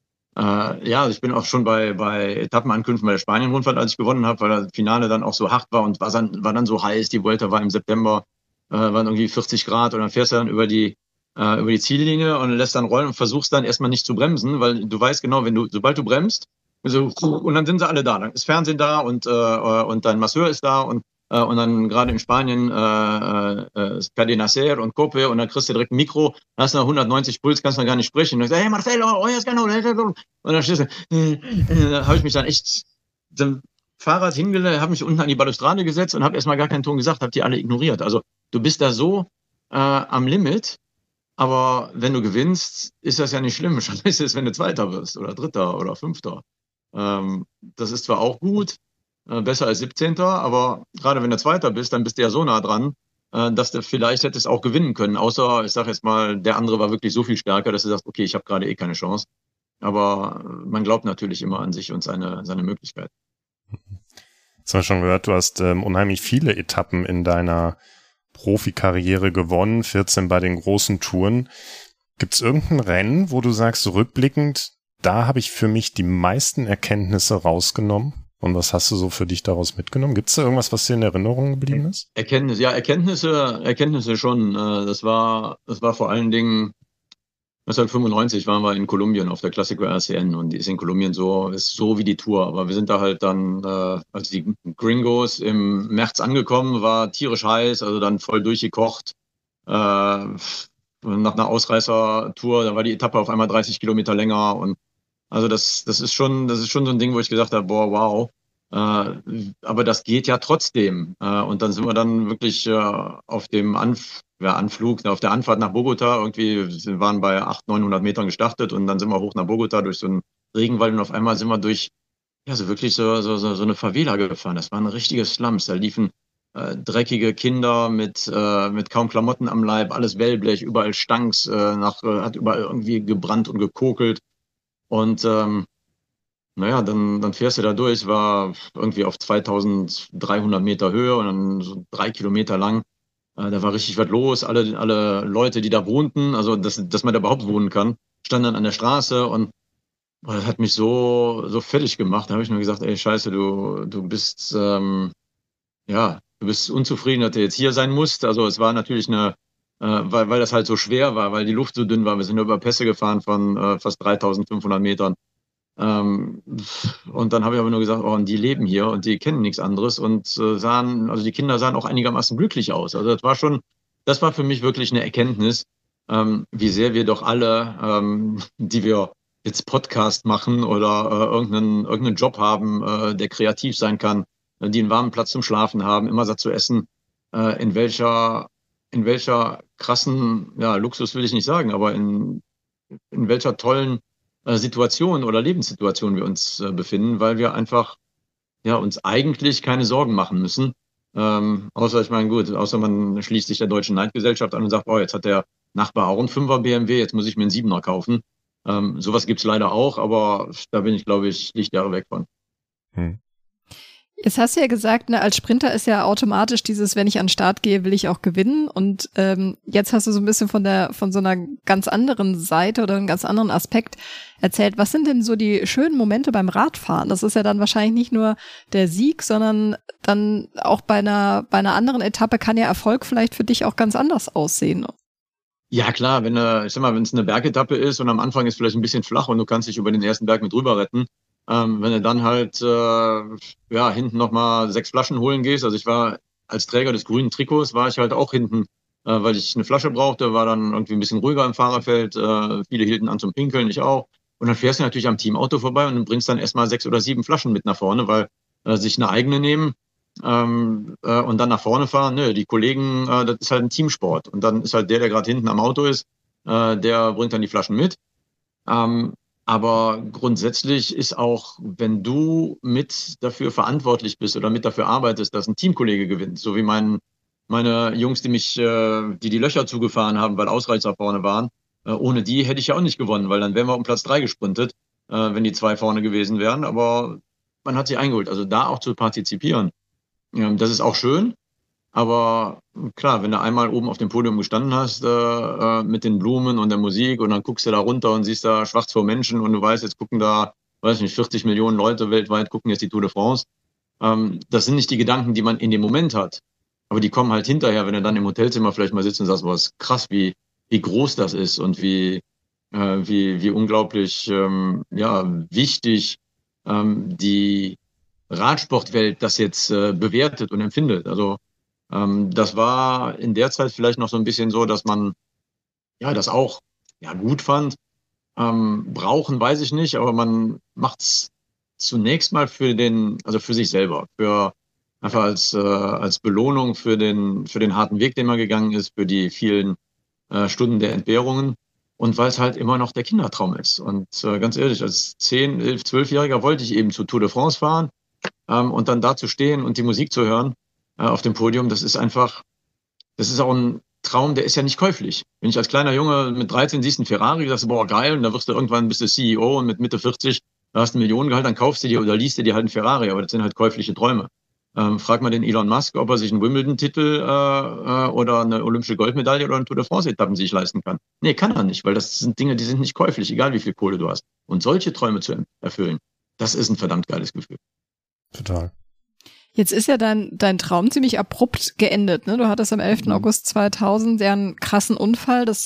äh, ja, ich bin auch schon bei, bei Etappenankünften bei der Spanien-Rundfahrt, als ich gewonnen habe, weil das Finale dann auch so hart war und war dann, war dann so heiß, die Vuelta war im September, äh, waren irgendwie vierzig Grad und dann fährst du dann über die äh, über die Ziellinie und lässt dann rollen und versuchst dann erstmal nicht zu bremsen, weil du weißt genau, wenn du, sobald du bremst, so, und dann sind sie alle da, dann ist Fernsehen da und, äh, und dein Masseur ist da und, äh, und dann gerade in Spanien äh, äh, Cadena-Ser und Cope und dann kriegst du direkt ein Mikro, hast du hundertneunzig Puls, kannst du gar nicht sprechen. Und dann sagst, hey Marcelo, oh, jetzt genau. Und dann stehst du, äh, äh, da habe ich mich dann echt dem Fahrrad hingelegt, habe mich unten an die Balustrade gesetzt und habe erstmal gar keinen Ton gesagt, habe die alle ignoriert. Also du bist da so äh, am Limit. Aber wenn du gewinnst, ist das ja nicht schlimm. Scheiße ist es, wenn du Zweiter wirst oder Dritter oder Fünfter. Ähm, das ist zwar auch gut, äh, besser als siebzehnter, aber gerade wenn du Zweiter bist, dann bist du ja so nah dran, äh, dass du vielleicht hättest auch gewinnen können. Außer, ich sage jetzt mal, der andere war wirklich so viel stärker, dass du sagst, okay, ich habe gerade eh keine Chance. Aber man glaubt natürlich immer an sich und seine, seine Möglichkeit. Jetzt haben wir schon gehört, du hast ähm, unheimlich viele Etappen in deiner Profikarriere gewonnen, vierzehn bei den großen Touren. Gibt es irgendein Rennen, wo du sagst, rückblickend, da habe ich für mich die meisten Erkenntnisse rausgenommen? Und was hast du so für dich daraus mitgenommen? Gibt es da irgendwas, was dir in Erinnerung geblieben ist? Erkenntnisse, ja, Erkenntnisse, Erkenntnisse schon. Das war, das war vor allen Dingen neunzehnhundertfünfundneunzig waren wir in Kolumbien auf der Classico R C N und die ist in Kolumbien so, ist so wie die Tour. Aber wir sind da halt dann, äh, als die Gringos im März angekommen, war tierisch heiß, also dann voll durchgekocht. Äh, nach einer Ausreißer-Tour, da war die Etappe auf einmal dreißig Kilometer länger und also das, das ist schon, das ist schon so ein Ding, wo ich gesagt habe, boah, wow. Äh, aber das geht ja trotzdem. Äh, und dann sind wir dann wirklich äh, auf dem Anf ja, Anflug, auf der Anfahrt nach Bogota. Irgendwie wir waren bei achthundert, neunhundert Metern gestartet und dann sind wir hoch nach Bogota durch so einen Regenwald und auf einmal sind wir durch, ja, so wirklich so, so, so, so eine Favela gefahren. Das waren richtige Slums. Da liefen äh, dreckige Kinder mit, äh, mit kaum Klamotten am Leib, alles Wellblech, überall stanks, äh, nach, äh, hat überall irgendwie gebrannt und gekokelt. Und ähm, naja, dann, dann fährst du da durch, war irgendwie auf zweitausenddreihundert Meter Höhe und dann so drei Kilometer lang. Äh, da war richtig was los. Alle, alle Leute, die da wohnten, also dass, dass man da überhaupt wohnen kann, standen dann an der Straße und boah, das hat mich so, so fertig gemacht. Da habe ich nur gesagt, ey, scheiße, du, du bist, ähm, ja, du bist unzufrieden, dass du jetzt hier sein musst. Also es war natürlich eine, äh, weil, weil das halt so schwer war, weil die Luft so dünn war. Wir sind über Pässe gefahren von äh, fast dreitausendfünfhundert Metern. Ähm, und dann habe ich aber nur gesagt, oh, und die leben hier und die kennen nichts anderes und äh, sahen, also die Kinder sahen auch einigermaßen glücklich aus. Also das war schon, das war für mich wirklich eine Erkenntnis, ähm, wie sehr wir doch alle, ähm, die wir jetzt Podcast machen oder äh, irgendeinen, irgendeinen Job haben, äh, der kreativ sein kann, äh, die einen warmen Platz zum Schlafen haben, immer satt zu essen, äh, in welcher, in welcher krassen, ja, Luxus will ich nicht sagen, aber in, in welcher tollen Situation oder Lebenssituation wir uns äh, befinden, weil wir einfach ja uns eigentlich keine Sorgen machen müssen. Ähm, außer, ich meine, gut, außer man schließt sich der Deutschen Neidgesellschaft an und sagt, oh, jetzt hat der Nachbar auch einen Fünfer B M W, jetzt muss ich mir einen Siebener kaufen. Ähm, sowas gibt's leider auch, aber da bin ich, glaube ich, Lichtjahre weg von. Hm. Jetzt hast du ja gesagt, ne, als Sprinter ist ja automatisch dieses, wenn ich an den Start gehe, will ich auch gewinnen. Und ähm, jetzt hast du so ein bisschen von der von so einer ganz anderen Seite oder einem ganz anderen Aspekt erzählt. Was sind denn so die schönen Momente beim Radfahren? Das ist ja dann wahrscheinlich nicht nur der Sieg, sondern dann auch bei einer bei einer anderen Etappe kann ja Erfolg vielleicht für dich auch ganz anders aussehen. Ja klar, wenn äh, ich sag mal, wenn es eine Bergetappe ist und am Anfang ist vielleicht ein bisschen flach und du kannst dich über den ersten Berg mit drüber retten. Ähm, wenn du dann halt äh, ja hinten nochmal sechs Flaschen holen gehst, also ich war als Träger des grünen Trikots, war ich halt auch hinten, äh, weil ich eine Flasche brauchte, war dann irgendwie ein bisschen ruhiger im Fahrerfeld, äh, viele hielten an zum Pinkeln, ich auch. Und dann fährst du natürlich am Teamauto vorbei und bringst dann erstmal sechs oder sieben Flaschen mit nach vorne, weil äh, sich eine eigene nehmen ähm, äh, und dann nach vorne fahren, ne, die Kollegen, äh, das ist halt ein Teamsport. Und dann ist halt der, der gerade hinten am Auto ist, äh, der bringt dann die Flaschen mit. Ähm, Aber grundsätzlich ist auch, wenn du mit dafür verantwortlich bist oder mit dafür arbeitest, dass ein Teamkollege gewinnt, so wie mein, meine Jungs, die mich, äh, die die Löcher zugefahren haben, weil Ausreißer vorne waren, äh, ohne die hätte ich ja auch nicht gewonnen, weil dann wären wir um Platz drei gesprintet. äh, wenn die zwei vorne gewesen wären, aber man hat sie eingeholt. Also da auch zu partizipieren, ähm, das ist auch schön. Aber klar, wenn du einmal oben auf dem Podium gestanden hast, äh, äh, mit den Blumen und der Musik und dann guckst du da runter und siehst da schwarz vor Menschen und du weißt, jetzt gucken da, weiß ich nicht, vierzig Millionen Leute weltweit gucken jetzt die Tour de France. Ähm, das sind nicht die Gedanken, die man in dem Moment hat. Aber die kommen halt hinterher, wenn du dann im Hotelzimmer vielleicht mal sitzt und sagst, was krass, wie, wie groß das ist und wie, äh, wie, wie unglaublich ähm, ja, wichtig ähm, die Radsportwelt das jetzt äh, bewertet und empfindet. Also ähm, das war in der Zeit vielleicht noch so ein bisschen so, dass man ja das auch ja gut fand. Ähm, brauchen weiß ich nicht, aber man macht es zunächst mal für den, also für sich selber, für einfach als, äh, als Belohnung für den, für den harten Weg, den man gegangen ist, für die vielen äh, Stunden der Entbehrungen und weil es halt immer noch der Kindertraum ist. Und äh, ganz ehrlich, als zehn, elf, zwölfjähriger wollte ich eben zur Tour de France fahren ähm, und dann da zu stehen und die Musik zu hören äh, auf dem Podium, das ist einfach, das ist auch ein Traum, der ist ja nicht käuflich. Wenn ich als kleiner Junge mit dreizehn siehst einen Ferrari, sagst du, boah, geil, und dann wirst du irgendwann, bist du C E O und mit Mitte vierzig da hast du ein Millionengehalt, dann kaufst du dir oder liest du dir halt einen Ferrari, aber das sind halt käufliche Träume. Ähm, frag mal den Elon Musk, ob er sich einen Wimbledon-Titel äh, äh, oder eine olympische Goldmedaille oder eine Tour de France-Etappen sich leisten kann. Nee, kann er nicht, weil das sind Dinge, die sind nicht käuflich, egal wie viel Kohle du hast. Und solche Träume zu erfüllen, das ist ein verdammt geiles Gefühl. Total. Jetzt ist ja dein, dein Traum ziemlich abrupt geendet, ne? Du hattest am elften August zweitausend ja einen krassen Unfall. Das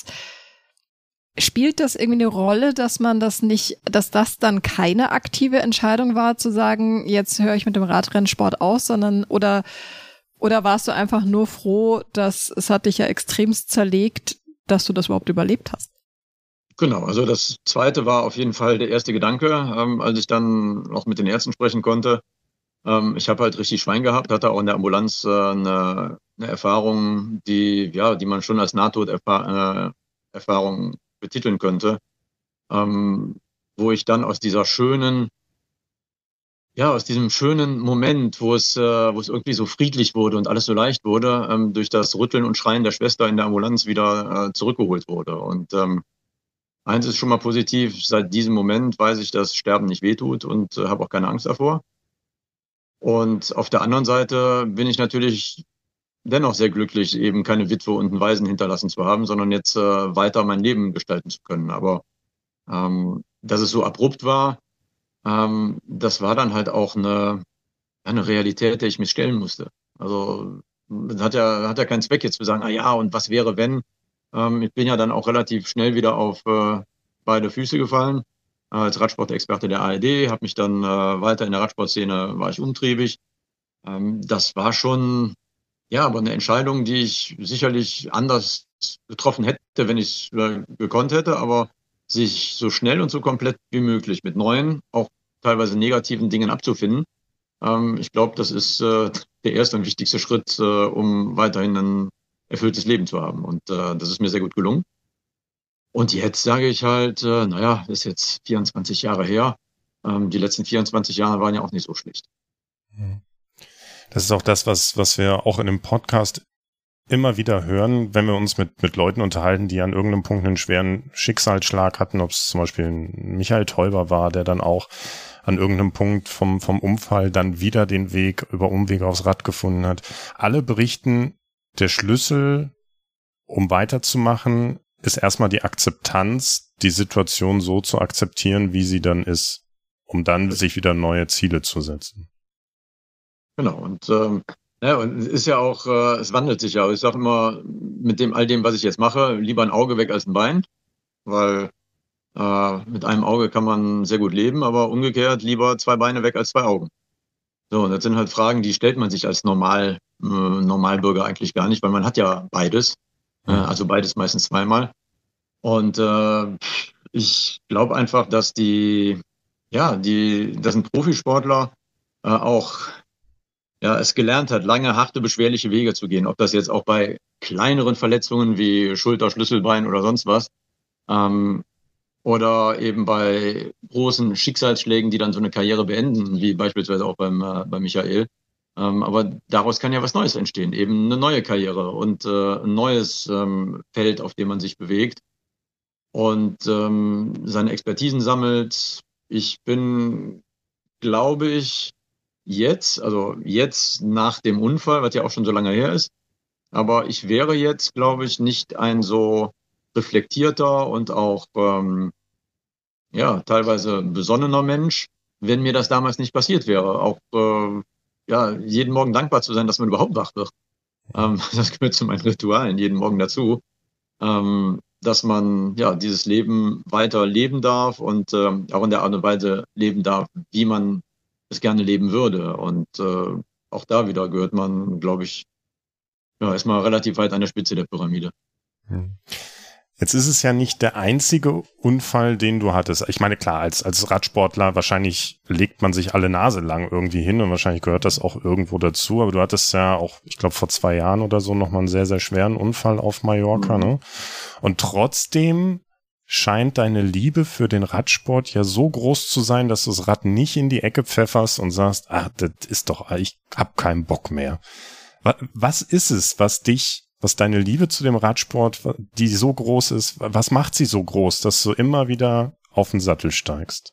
spielt das irgendwie eine Rolle, dass man das nicht, dass das dann keine aktive Entscheidung war, zu sagen, jetzt höre ich mit dem Radrennsport aus, sondern oder oder warst du einfach nur froh, dass es hat dich ja extremst zerlegt, dass du das überhaupt überlebt hast? Genau, also das zweite war auf jeden Fall der erste Gedanke, ähm, als ich dann auch mit den Ärzten sprechen konnte. Ähm, ich habe halt richtig Schwein gehabt, hatte auch in der Ambulanz äh, eine, eine Erfahrung, die ja, die man schon als Nahtoderfahrung äh, betiteln könnte, ähm, wo ich dann aus dieser schönen, ja, aus diesem schönen Moment, wo es, äh, wo es irgendwie so friedlich wurde und alles so leicht wurde, ähm, durch das Rütteln und Schreien der Schwester in der Ambulanz wieder äh, zurückgeholt wurde. Und ähm, eins ist schon mal positiv, seit diesem Moment weiß ich, dass Sterben nicht wehtut und äh, habe auch keine Angst davor. Und auf der anderen Seite bin ich natürlich dennoch sehr glücklich, eben keine Witwe und einen Waisen hinterlassen zu haben, sondern jetzt äh, weiter mein Leben gestalten zu können. Aber ähm, dass es so abrupt war, ähm, das war dann halt auch eine, eine Realität, der ich mich stellen musste. Also das hat ja, hat ja keinen Zweck jetzt zu sagen, ah ja, und was wäre, wenn? Ähm, ich bin ja dann auch relativ schnell wieder auf äh, beide Füße gefallen. Äh, als Radsportexperte der A R D, habe mich dann äh, weiter in der Radsportszene, war ich umtriebig. Ähm, das war schon, ja, aber eine Entscheidung, die ich sicherlich anders getroffen hätte, wenn ich es äh, gekonnt hätte, aber sich so schnell und so komplett wie möglich mit neuen, auch teilweise negativen Dingen abzufinden. Ähm, ich glaube, das ist äh, der erste und wichtigste Schritt, äh, um weiterhin ein erfülltes Leben zu haben. Und äh, das ist mir sehr gut gelungen. Und jetzt sage ich halt, äh, naja, ist jetzt vierundzwanzig Jahre her. Ähm, die letzten vierundzwanzig Jahre waren ja auch nicht so schlecht. Das ist auch das, was, was wir auch in dem Podcast immer wieder hören, wenn wir uns mit, mit Leuten unterhalten, die an irgendeinem Punkt einen schweren Schicksalsschlag hatten, ob es zum Beispiel ein Michael Teuber war, der dann auch an irgendeinem Punkt vom, vom Unfall dann wieder den Weg über Umwege aufs Rad gefunden hat. Alle berichten, der Schlüssel, um weiterzumachen, ist erstmal die Akzeptanz, die Situation so zu akzeptieren, wie sie dann ist, um dann sich wieder neue Ziele zu setzen. Genau, und ähm, ja, und es ist ja auch, äh, es wandelt sich ja. Ich sage immer, mit dem all dem, was ich jetzt mache, lieber ein Auge weg als ein Bein, weil äh, mit einem Auge kann man sehr gut leben, aber umgekehrt lieber zwei Beine weg als zwei Augen. So, und das sind halt Fragen, die stellt man sich als Normal, äh, Normalbürger eigentlich gar nicht, weil man hat ja beides, äh, also beides meistens zweimal. Und äh, ich glaube einfach, dass die, ja, die, dass ein Profisportler äh, auch ja, es gelernt hat, lange, harte, beschwerliche Wege zu gehen. Ob das jetzt auch bei kleineren Verletzungen wie Schulter, Schlüsselbein oder sonst was, ähm, oder eben bei großen Schicksalsschlägen, die dann so eine Karriere beenden, wie beispielsweise auch beim, äh, bei Michael. Ähm, aber daraus kann ja was Neues entstehen, eben eine neue Karriere und äh, ein neues ähm, Feld, auf dem man sich bewegt und ähm, seine Expertisen sammelt, ich bin, glaube ich, jetzt, also jetzt nach dem Unfall, was ja auch schon so lange her ist, aber ich wäre jetzt, glaube ich, nicht ein so reflektierter und auch ähm, ja, teilweise besonnener Mensch, wenn mir das damals nicht passiert wäre. Auch äh, ja, jeden Morgen dankbar zu sein, dass man überhaupt wach wird. Ähm, das gehört zu meinen Ritualen jeden Morgen dazu, ähm, dass man ja dieses Leben weiter leben darf und ähm, auch in der Art und Weise leben darf, wie man es gerne leben würde. Und äh, auch da wieder gehört man, glaube ich, ja, erstmal relativ weit an der Spitze der Pyramide. Hm. Jetzt ist es ja nicht der einzige Unfall, den du hattest. Ich meine, klar, als, als Radsportler wahrscheinlich legt man sich alle Nase lang irgendwie hin und wahrscheinlich gehört das auch irgendwo dazu. Aber du hattest ja auch, ich glaube, vor zwei Jahren oder so nochmal einen sehr, sehr schweren Unfall auf Mallorca, mhm. ne? Und trotzdem scheint deine Liebe für den Radsport ja so groß zu sein, dass du das Rad nicht in die Ecke pfefferst und sagst, ach, das ist doch, ich hab keinen Bock mehr. Was ist es, was dich was deine Liebe zu dem Radsport, die so groß ist, was macht sie so groß, dass du immer wieder auf den Sattel steigst?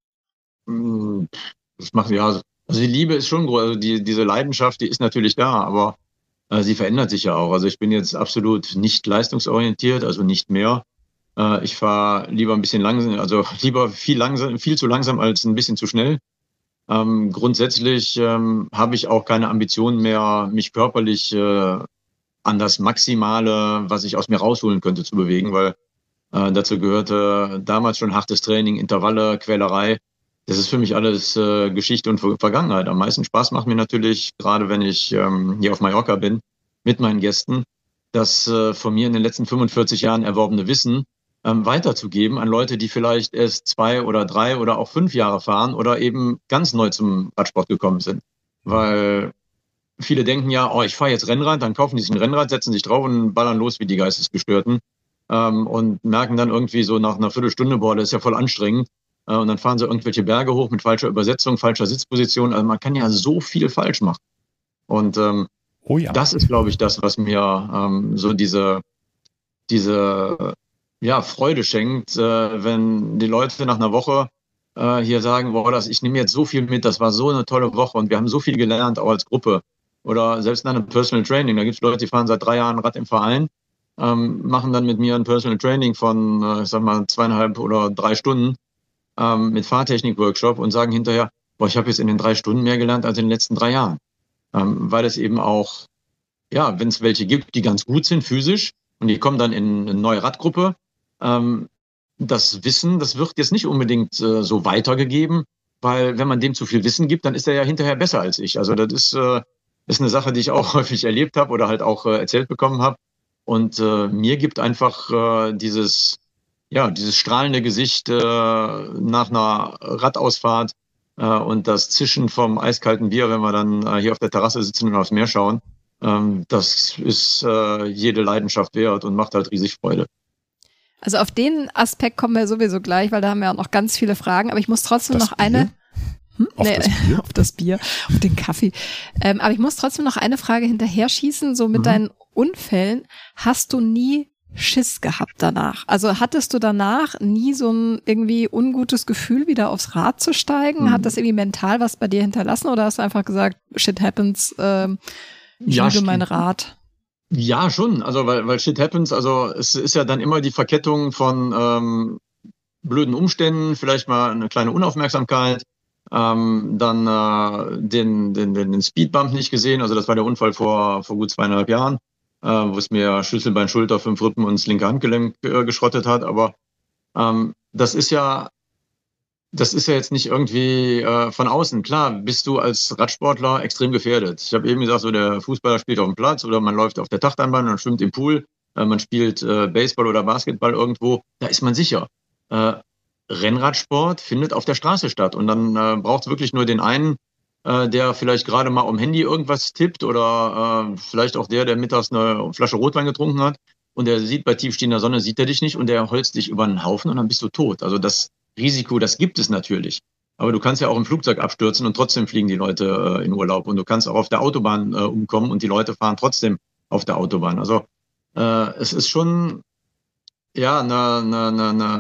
Das macht, ja, also die Liebe ist schon groß, also die, diese Leidenschaft, die ist natürlich da, aber äh, sie verändert sich ja auch. Also ich bin jetzt absolut nicht leistungsorientiert, also nicht mehr. Äh, ich fahre lieber ein bisschen langsam, also lieber viel langsam, viel zu langsam als ein bisschen zu schnell. Ähm, grundsätzlich ähm, habe ich auch keine Ambitionen mehr, mich körperlich äh, an das Maximale, was ich aus mir rausholen könnte, zu bewegen, weil äh, dazu gehörte damals schon hartes Training, Intervalle, Quälerei. Das ist für mich alles äh, Geschichte und Ver- Vergangenheit. Am meisten Spaß macht mir natürlich, gerade wenn ich ähm, hier auf Mallorca bin, mit meinen Gästen, das äh, von mir in den letzten fünfundvierzig Jahren erworbene Wissen ähm, weiterzugeben an Leute, die vielleicht erst zwei oder drei oder auch fünf Jahre fahren oder eben ganz neu zum Radsport gekommen sind. Weil viele denken ja, oh, ich fahre jetzt Rennrad, dann kaufen die sich ein Rennrad, setzen sich drauf und ballern los wie die Geistesgestörten ähm, und merken dann irgendwie so nach einer Viertelstunde, boah, das ist ja voll anstrengend. Äh, und dann fahren sie irgendwelche Berge hoch mit falscher Übersetzung, falscher Sitzposition. Also man kann ja so viel falsch machen. Und ähm, oh ja. Das ist, glaube ich, das, was mir ähm, so diese, diese ja, Freude schenkt, äh, wenn die Leute nach einer Woche äh, hier sagen, boah, das, ich nehme jetzt so viel mit, das war so eine tolle Woche und wir haben so viel gelernt, auch als Gruppe. Oder selbst nach einem Personal Training. Da gibt es Leute, die fahren seit drei Jahren Rad im Verein, ähm, machen dann mit mir ein Personal Training von, äh, ich sag mal, zweieinhalb oder drei Stunden ähm, mit Fahrtechnik-Workshop und sagen hinterher, boah, ich habe jetzt in den drei Stunden mehr gelernt als in den letzten drei Jahren. Ähm, weil es eben auch, ja, wenn es welche gibt, die ganz gut sind physisch und die kommen dann in eine neue Radgruppe, ähm, das Wissen, das wird jetzt nicht unbedingt äh, so weitergegeben, weil wenn man dem zu viel Wissen gibt, dann ist er ja hinterher besser als ich. Also das ist äh, ist eine Sache, die ich auch häufig erlebt habe oder halt auch äh, erzählt bekommen habe. Und äh, mir gibt einfach äh, dieses, ja, dieses strahlende Gesicht äh, nach einer Radausfahrt äh, und das Zischen vom eiskalten Bier, wenn wir dann äh, hier auf der Terrasse sitzen und aufs Meer schauen, ähm, das ist äh, jede Leidenschaft wert und macht halt riesig Freude. Also auf den Aspekt kommen wir sowieso gleich, weil da haben wir auch noch ganz viele Fragen. Aber ich muss trotzdem das noch Bier? eine... Hm? Auf, nee, das Bier? auf das Bier, auf den Kaffee. Ähm, aber ich muss trotzdem noch eine Frage hinterher schießen. So mit mhm. deinen Unfällen, hast du nie Schiss gehabt danach? Also hattest du danach nie so ein irgendwie ungutes Gefühl, wieder aufs Rad zu steigen? Mhm. Hat das irgendwie mental was bei dir hinterlassen oder hast du einfach gesagt, shit happens, ähm, ich ja, liebe mein Rad? Ja, schon. Also weil, weil shit happens, also es ist ja dann immer die Verkettung von ähm, blöden Umständen, vielleicht mal eine kleine Unaufmerksamkeit. Ähm, dann äh, den, den, den Speedbump nicht gesehen, also das war der Unfall vor, vor gut zweieinhalb Jahren, äh, wo es mir Schlüsselbein, Schulter, fünf Rippen und das linke Handgelenk äh, geschrottet hat. Aber ähm, das ist ja, das ist ja jetzt nicht irgendwie äh, von außen. Klar, bist du als Radsportler extrem gefährdet. Ich habe eben gesagt, so der Fußballer spielt auf dem Platz oder man läuft auf der Tachteinbahn und schwimmt im Pool, äh, man spielt äh, Baseball oder Basketball irgendwo, da ist man sicher. Äh, Rennradsport findet auf der Straße statt und dann äh, braucht es wirklich nur den einen, äh, der vielleicht gerade mal am Handy irgendwas tippt oder äh, vielleicht auch der, der mittags eine Flasche Rotwein getrunken hat und der sieht bei tiefstehender Sonne, sieht er dich nicht und der holzt dich über einen Haufen und dann bist du tot. Also das Risiko, das gibt es natürlich. Aber du kannst ja auch im Flugzeug abstürzen und trotzdem fliegen die Leute äh, in Urlaub und du kannst auch auf der Autobahn äh, umkommen und die Leute fahren trotzdem auf der Autobahn. Also äh, es ist schon ja eine, eine, eine,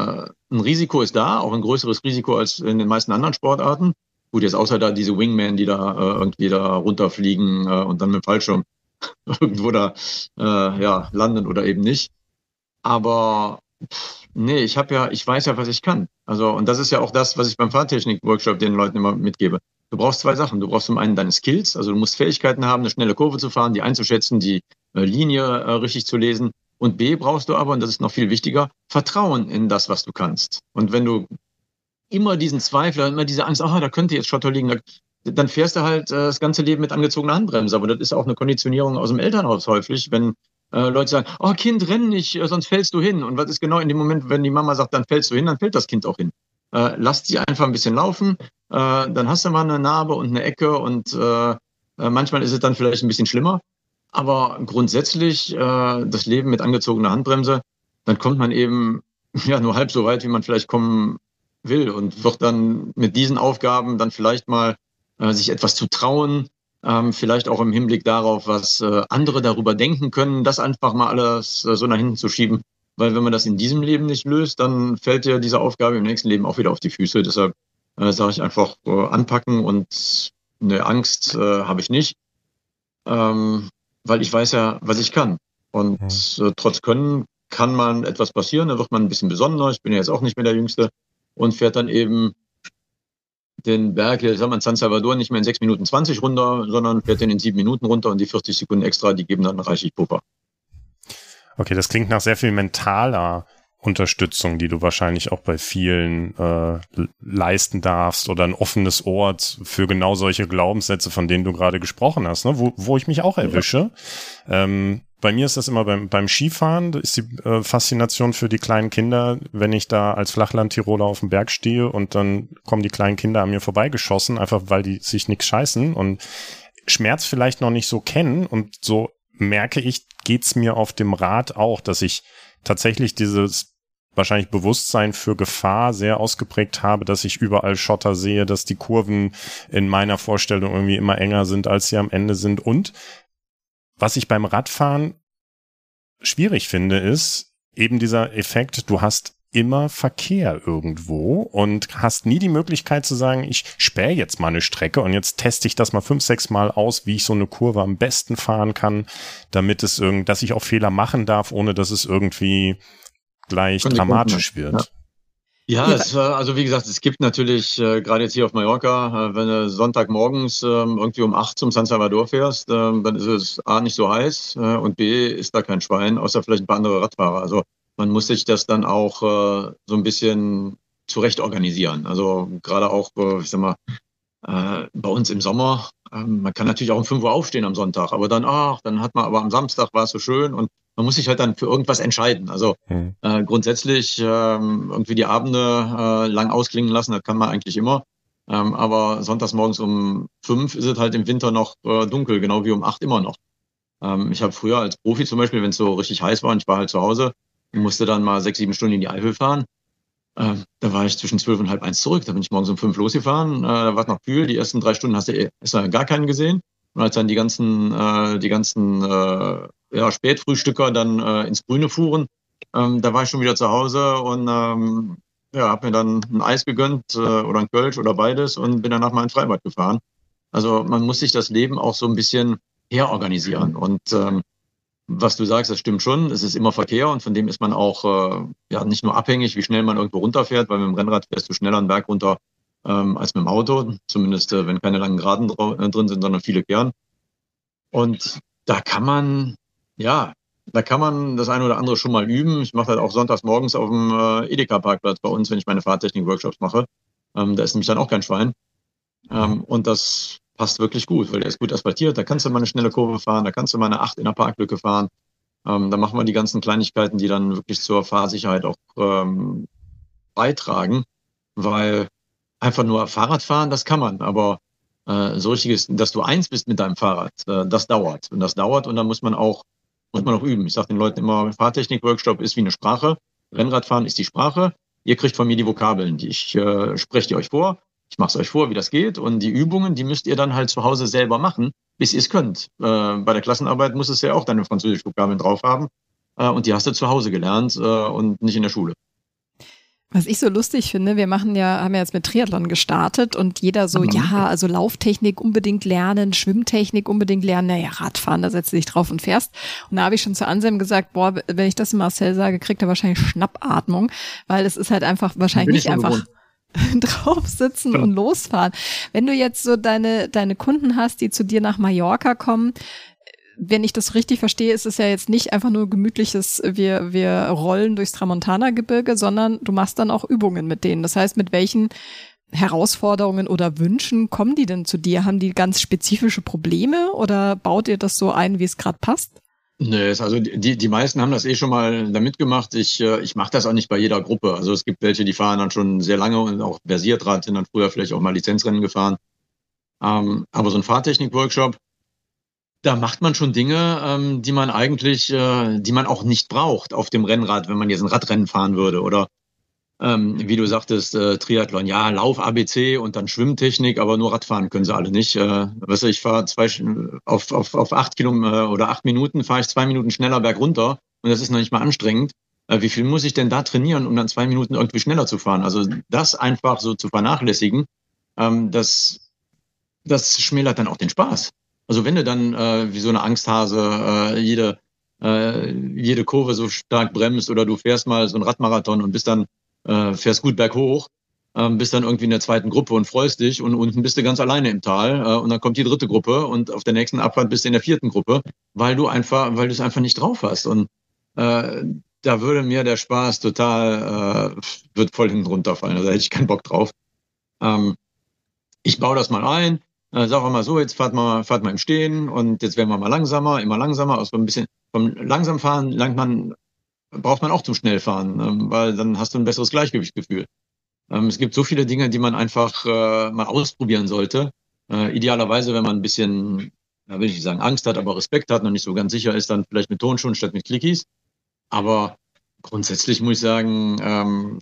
ein Risiko ist da, auch ein größeres Risiko als in den meisten anderen Sportarten. Gut, jetzt außer da diese Wingmen, die da äh, irgendwie da runterfliegen äh, und dann mit dem Fallschirm irgendwo da äh, ja, landen oder eben nicht. Aber pff, nee, ich habe ja, ich weiß ja, was ich kann. Also, und das ist ja auch das, was ich beim Fahrtechnik-Workshop den Leuten immer mitgebe. Du brauchst zwei Sachen. Du brauchst zum einen deine Skills, also du musst Fähigkeiten haben, eine schnelle Kurve zu fahren, die einzuschätzen, die äh, Linie äh, richtig zu lesen. Und B brauchst du aber, und das ist noch viel wichtiger, Vertrauen in das, was du kannst. Und wenn du immer diesen Zweifel, immer diese Angst, ah, da könnte jetzt Schotter liegen, da, dann fährst du halt äh, das ganze Leben mit angezogener Handbremse. Aber das ist auch eine Konditionierung aus dem Elternhaus häufig, wenn äh, Leute sagen, oh Kind, renn nicht, äh, sonst fällst du hin. Und was ist genau in dem Moment, wenn die Mama sagt, dann fällst du hin, dann fällt das Kind auch hin. Äh, lass sie einfach ein bisschen laufen, äh, dann hast du mal eine Narbe und eine Ecke und äh, äh, manchmal ist es dann vielleicht ein bisschen schlimmer. Aber grundsätzlich äh, das Leben mit angezogener Handbremse, dann kommt man eben ja nur halb so weit, wie man vielleicht kommen will und wird dann mit diesen Aufgaben dann vielleicht mal äh, sich etwas zu trauen, ähm, vielleicht auch im Hinblick darauf, was äh, andere darüber denken können, das einfach mal alles äh, so nach hinten zu schieben. Weil wenn man das in diesem Leben nicht löst, dann fällt dir diese Aufgabe im nächsten Leben auch wieder auf die Füße. Deshalb äh, sage ich einfach äh, anpacken und eine Angst äh, habe ich nicht, ähm, weil ich weiß ja, was ich kann. Und äh, trotz Können kann man etwas passieren, dann wird man ein bisschen besonderer. Ich bin ja jetzt auch nicht mehr der Jüngste und fährt dann eben den Berg, hier sagen wir in San Salvador, nicht mehr in sechs Minuten zwanzig runter, sondern fährt den in sieben Minuten runter und die vierzig Sekunden extra, die geben dann reichlich Puffer. Okay, das klingt nach sehr viel mentaler Unterstützung, die du wahrscheinlich auch bei vielen äh, leisten darfst oder ein offenes Ohr für genau solche Glaubenssätze, von denen du gerade gesprochen hast, ne? wo, wo ich mich auch erwische. Ja. Ähm, bei mir ist das immer beim, beim Skifahren, da ist die äh, Faszination für die kleinen Kinder, wenn ich da als Flachland-Tiroler auf dem Berg stehe und dann kommen die kleinen Kinder an mir vorbeigeschossen, einfach weil die sich nichts scheißen und Schmerz vielleicht noch nicht so kennen und so merke ich, geht's mir auf dem Rad auch, dass ich tatsächlich dieses wahrscheinlich Bewusstsein für Gefahr sehr ausgeprägt habe, dass ich überall Schotter sehe, dass die Kurven in meiner Vorstellung irgendwie immer enger sind, als sie am Ende sind. Und was ich beim Radfahren schwierig finde, ist eben dieser Effekt, du hast immer Verkehr irgendwo und hast nie die Möglichkeit zu sagen, ich sperre jetzt mal eine Strecke und jetzt teste ich das mal fünf, sechs Mal aus, wie ich so eine Kurve am besten fahren kann, damit es irgend, dass ich auch Fehler machen darf, ohne dass es irgendwie gleich dramatisch wird. Ja, ja es, also wie gesagt, es gibt natürlich, äh, gerade jetzt hier auf Mallorca, äh, wenn du Sonntagmorgens äh, irgendwie um acht zum San Salvador fährst, äh, dann ist es A, nicht so heiß äh, und B, ist da kein Schwein, außer vielleicht ein paar andere Radfahrer. Also man muss sich das dann auch äh, so ein bisschen zurecht organisieren. Also gerade auch, äh, ich sag mal, äh, bei uns im Sommer, äh, man kann natürlich auch um fünf Uhr aufstehen am Sonntag, aber dann, ach, dann hat man, aber am Samstag war es so schön und man muss sich halt dann für irgendwas entscheiden. Also hm. äh, grundsätzlich äh, irgendwie die Abende äh, lang ausklingen lassen, das kann man eigentlich immer. Ähm, aber sonntags morgens um fünf ist es halt im Winter noch äh, dunkel, genau wie um acht immer noch. Ähm, ich habe früher als Profi zum Beispiel, wenn es so richtig heiß war und ich war halt zu Hause, und musste dann mal sechs, sieben Stunden in die Eifel fahren. Ähm, da war ich zwischen zwölf und halb eins zurück. Da bin ich morgens um fünf losgefahren. Äh, da war es noch kühl. Die ersten drei Stunden hast du eh, hast du gar keinen gesehen. Und als dann die ganzen, äh, die ganzen äh, ja, Spätfrühstücker dann äh, ins Grüne fuhren, ähm, da war ich schon wieder zu Hause und ähm, ja, habe mir dann ein Eis gegönnt äh, oder ein Kölsch oder beides und bin danach mal ins Freibad gefahren. Also man muss sich das Leben auch so ein bisschen herorganisieren. Und ähm, was du sagst, das stimmt schon. Es ist immer Verkehr und von dem ist man auch äh, ja nicht nur abhängig, wie schnell man irgendwo runterfährt, weil mit dem Rennrad fährst du schneller einen Berg runter ähm, als mit dem Auto. Zumindest äh, wenn keine langen Geraden äh, drin sind, sondern viele Kehren. Und da kann man, ja, da kann man das eine oder andere schon mal üben. Ich mache das auch sonntags morgens auf dem äh, Edeka-Parkplatz bei uns, wenn ich meine Fahrtechnik-Workshops mache. Ähm, da ist nämlich dann auch kein Schwein. Ähm, und das passt wirklich gut, weil der ist gut asphaltiert. Da kannst du mal eine schnelle Kurve fahren, da kannst du mal eine acht in der Parklücke fahren. Ähm, da machen wir die ganzen Kleinigkeiten, die dann wirklich zur Fahrsicherheit auch ähm, beitragen, weil einfach nur Fahrrad fahren, das kann man, aber äh, so richtiges, dass du eins bist mit deinem Fahrrad, äh, das dauert. Und das dauert und dann muss man auch, muss man auch üben. Ich sage den Leuten immer, Fahrtechnik-Workshop ist wie eine Sprache. Rennradfahren ist die Sprache. Ihr kriegt von mir die Vokabeln, die ich äh, spreche die euch vor. Ich mache es euch vor, wie das geht. Und die Übungen, die müsst ihr dann halt zu Hause selber machen, bis ihr es könnt. Äh, bei der Klassenarbeit muss es ja auch deine französische Vokabeln drauf haben. Äh, und die hast du zu Hause gelernt äh, und nicht in der Schule. Was ich so lustig finde, wir machen ja, haben ja jetzt mit Triathlon gestartet und jeder so, mhm. ja, also Lauftechnik unbedingt lernen, Schwimmtechnik unbedingt lernen, naja, Radfahren, da setzt du dich drauf und fährst. Und da habe ich schon zu Anselm gesagt, boah, wenn ich das in Marcel sage, kriegt er wahrscheinlich Schnappatmung, weil es ist halt einfach wahrscheinlich nicht einfach drauf sitzen ja. und losfahren. Wenn du jetzt so deine, deine Kunden hast, die zu dir nach Mallorca kommen, wenn ich das richtig verstehe, ist es ja jetzt nicht einfach nur gemütliches, wir, wir rollen durchs Tramontana-Gebirge, sondern du machst dann auch Übungen mit denen. Das heißt, mit welchen Herausforderungen oder Wünschen kommen die denn zu dir? Haben die ganz spezifische Probleme oder baut ihr das so ein, wie es gerade passt? Nee, also die, die meisten haben das eh schon mal da mitgemacht. Ich, ich mache das auch nicht bei jeder Gruppe. Also es gibt welche, die fahren dann schon sehr lange und auch versiert Rad, sind dann früher vielleicht auch mal Lizenzrennen gefahren. Ähm, aber so ein Fahrtechnik-Workshop, da macht man schon Dinge, ähm, die man eigentlich, äh, die man auch nicht braucht auf dem Rennrad, wenn man jetzt ein Radrennen fahren würde. Oder ähm, wie du sagtest, äh, Triathlon, ja, Lauf A B C und dann Schwimmtechnik, aber nur Radfahren können sie alle nicht. Äh, weißt du, ich fahre zwei auf, auf, auf acht Kilometer oder acht Minuten fahre ich zwei Minuten schneller bergunter und das ist noch nicht mal anstrengend. Äh, wie viel muss ich denn da trainieren, um dann zwei Minuten irgendwie schneller zu fahren? Also das einfach so zu vernachlässigen, ähm, das, das schmälert dann auch den Spaß. Also wenn du dann äh, wie so eine Angsthase äh, jede, äh, jede Kurve so stark bremst oder du fährst mal so einen Radmarathon und bist dann, äh, fährst gut berghoch, äh, bist dann irgendwie in der zweiten Gruppe und freust dich und unten bist du ganz alleine im Tal äh, und dann kommt die dritte Gruppe und auf der nächsten Abfahrt bist du in der vierten Gruppe, weil du einfach, weil du es einfach nicht drauf hast. Und äh, da würde mir der Spaß total, äh, wird voll hinten runterfallen. Also da hätte ich keinen Bock drauf. Ähm, ich baue das mal ein. Äh, sag auch mal so, jetzt fahrt mal, fahrt mal im Stehen und jetzt werden wir mal langsamer, immer langsamer. Also ein bisschen vom langsam fahren langt man, braucht man auch zum Schnellfahren, ähm, weil dann hast du ein besseres Gleichgewichtsgefühl. Ähm, es gibt so viele Dinge, die man einfach äh, mal ausprobieren sollte. Äh, idealerweise, wenn man ein bisschen, ja, will ich nicht sagen Angst hat, aber Respekt hat, noch nicht so ganz sicher ist, dann vielleicht mit Tonschuhen statt mit Clickies. Aber grundsätzlich muss ich sagen, ähm,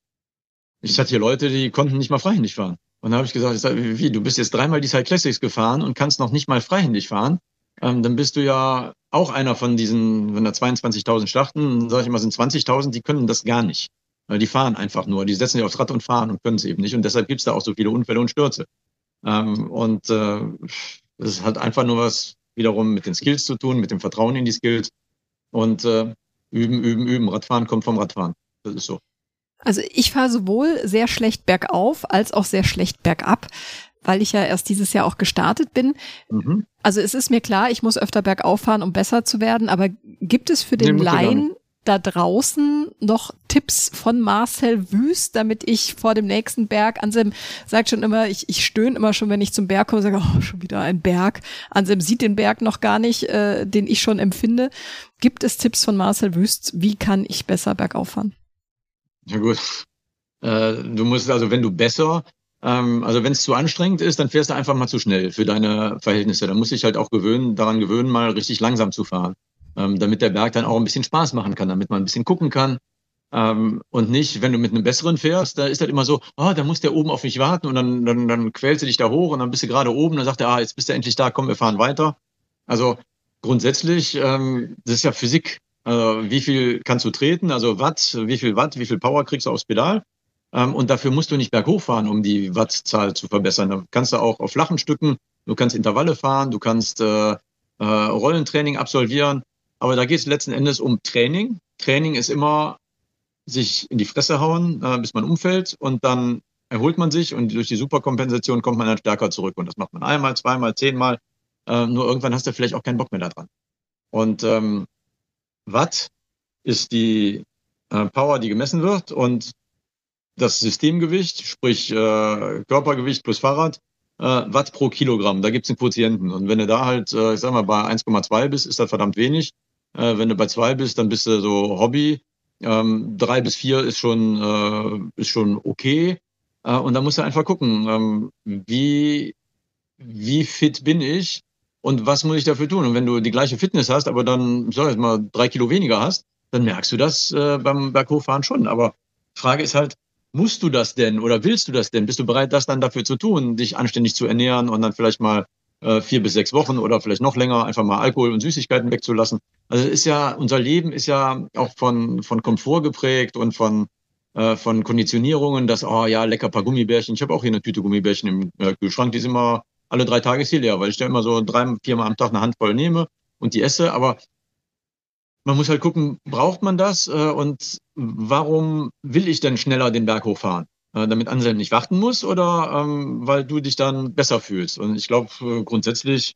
ich hatte hier Leute, die konnten nicht mal freihändig fahren. Und da habe ich gesagt, ich sag, wie, du bist jetzt dreimal die Cycle Classics gefahren und kannst noch nicht mal freihändig fahren. Ähm, dann bist du ja auch einer von diesen, wenn da zweiundzwanzigtausend starten, sage ich immer, sind zwanzigtausend, die können das gar nicht. Weil die fahren einfach nur. Die setzen sich aufs Rad und fahren und können es eben nicht. Und deshalb gibt es da auch so viele Unfälle und Stürze. Ähm, und äh, das hat einfach nur was wiederum mit den Skills zu tun, mit dem Vertrauen in die Skills. Und äh, üben, üben, üben. Radfahren kommt vom Radfahren. Das ist so. Also ich fahre sowohl sehr schlecht bergauf als auch sehr schlecht bergab, weil ich ja erst dieses Jahr auch gestartet bin. Mhm. Also es ist mir klar, ich muss öfter bergauf fahren, um besser zu werden, aber gibt es für den Nee, Laien da draußen noch Tipps von Marcel Wüst, damit ich vor dem nächsten Berg, Anselm sagt schon immer, ich, ich stöhne immer schon, wenn ich zum Berg komme, sage, oh, schon wieder ein Berg. Anselm sieht den Berg noch gar nicht, äh, den ich schon empfinde. Gibt es Tipps von Marcel Wüst, wie kann ich besser bergauf fahren? Ja gut, äh, du musst also, wenn du besser, ähm, also wenn es zu anstrengend ist, dann fährst du einfach mal zu schnell für deine Verhältnisse. Da musst du dich halt auch gewöhnen, daran gewöhnen, mal richtig langsam zu fahren, ähm, damit der Berg dann auch ein bisschen Spaß machen kann, damit man ein bisschen gucken kann. Ähm, und nicht, wenn du mit einem besseren fährst, da ist das immer so, ah, da muss der oben auf mich warten und dann, dann, dann quälst du dich da hoch und dann bist du gerade oben, dann sagt er, ah, jetzt bist du endlich da, komm, wir fahren weiter. Also grundsätzlich, ähm, das ist ja Physik. Also wie viel kannst du treten, also Watt, wie viel Watt, wie viel Power kriegst du aufs Pedal? Ähm, und dafür musst du nicht berghoch fahren, um die Wattzahl zu verbessern. Da kannst du auch auf flachen Stücken, du kannst Intervalle fahren, du kannst äh, äh, Rollentraining absolvieren. Aber da geht es letzten Endes um Training. Training ist immer sich in die Fresse hauen, äh, bis man umfällt und dann erholt man sich und durch die Superkompensation kommt man dann stärker zurück. Und das macht man einmal, zweimal, zehnmal. Äh, nur irgendwann hast du vielleicht auch keinen Bock mehr da dran. Und ähm, Watt ist die äh, Power, die gemessen wird und das Systemgewicht, sprich äh, Körpergewicht plus Fahrrad, äh, Watt pro Kilogramm. Da gibt es einen Quotienten. Und wenn du da halt, äh, ich sag mal, bei eins Komma zwei bist, ist das verdammt wenig. Äh, wenn du bei zwei bist, dann bist du so Hobby. Ähm, drei bis vier ist schon, äh, ist schon okay. Äh, und da musst du einfach gucken, ähm, wie, wie fit bin ich? Und was muss ich dafür tun? Und wenn du die gleiche Fitness hast, aber dann, sag ich mal, drei Kilo weniger hast, dann merkst du das äh, beim Berghochfahren schon. Aber Frage ist halt, musst du das denn oder willst du das denn? Bist du bereit, das dann dafür zu tun, dich anständig zu ernähren und dann vielleicht mal äh, vier bis sechs Wochen oder vielleicht noch länger einfach mal Alkohol und Süßigkeiten wegzulassen? Also ist ja, unser Leben ist ja auch von, von Komfort geprägt und von, äh, von Konditionierungen, dass, oh ja, lecker paar Gummibärchen. Ich habe auch hier eine Tüte Gummibärchen im äh, Kühlschrank, die ist immer alle drei Tage ist die leer, weil ich da immer so drei, viermal am Tag eine Handvoll nehme und die esse. Aber man muss halt gucken, braucht man das äh, und warum will ich denn schneller den Berg hochfahren? Äh, damit Anselm nicht warten muss oder ähm, weil du dich dann besser fühlst? Und ich glaube, äh, grundsätzlich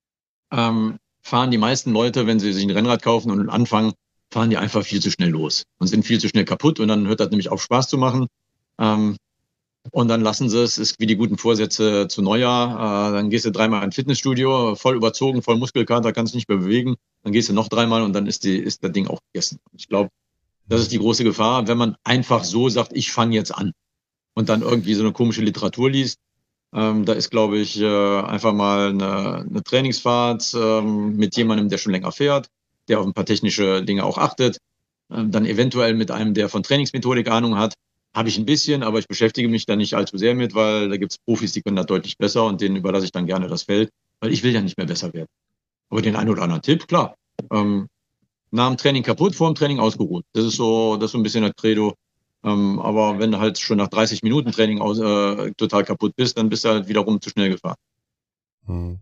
ähm, fahren die meisten Leute, wenn sie sich ein Rennrad kaufen und anfangen, fahren die einfach viel zu schnell los und sind viel zu schnell kaputt und dann hört das nämlich auf, Spaß zu machen. Ähm, und dann lassen sie es, ist wie die guten Vorsätze zu Neujahr. Äh, dann gehst du dreimal ins Fitnessstudio, voll überzogen, voll Muskelkater, kannst nicht mehr bewegen. Dann gehst du noch dreimal und dann ist, die, ist das Ding auch gegessen. Ich glaube, das ist die große Gefahr, wenn man einfach so sagt, ich fange jetzt an und dann irgendwie so eine komische Literatur liest. Ähm, da ist, glaube ich, äh, einfach mal eine, eine Trainingsfahrt ähm, mit jemandem, der schon länger fährt, der auf ein paar technische Dinge auch achtet. Ähm, dann eventuell mit einem, der von Trainingsmethodik Ahnung hat. Habe ich ein bisschen, aber ich beschäftige mich da nicht allzu sehr mit, weil da gibt es Profis, die können das deutlich besser und denen überlasse ich dann gerne das Feld, weil ich will ja nicht mehr besser werden. Aber den einen oder anderen Tipp, klar. Ähm, nach dem Training kaputt, vor dem Training ausgeruht. Das ist so, das ist so ein bisschen das Credo. Ähm, aber wenn du halt schon nach dreißig Minuten Training aus, äh, total kaputt bist, dann bist du halt wiederum zu schnell gefahren. Hm.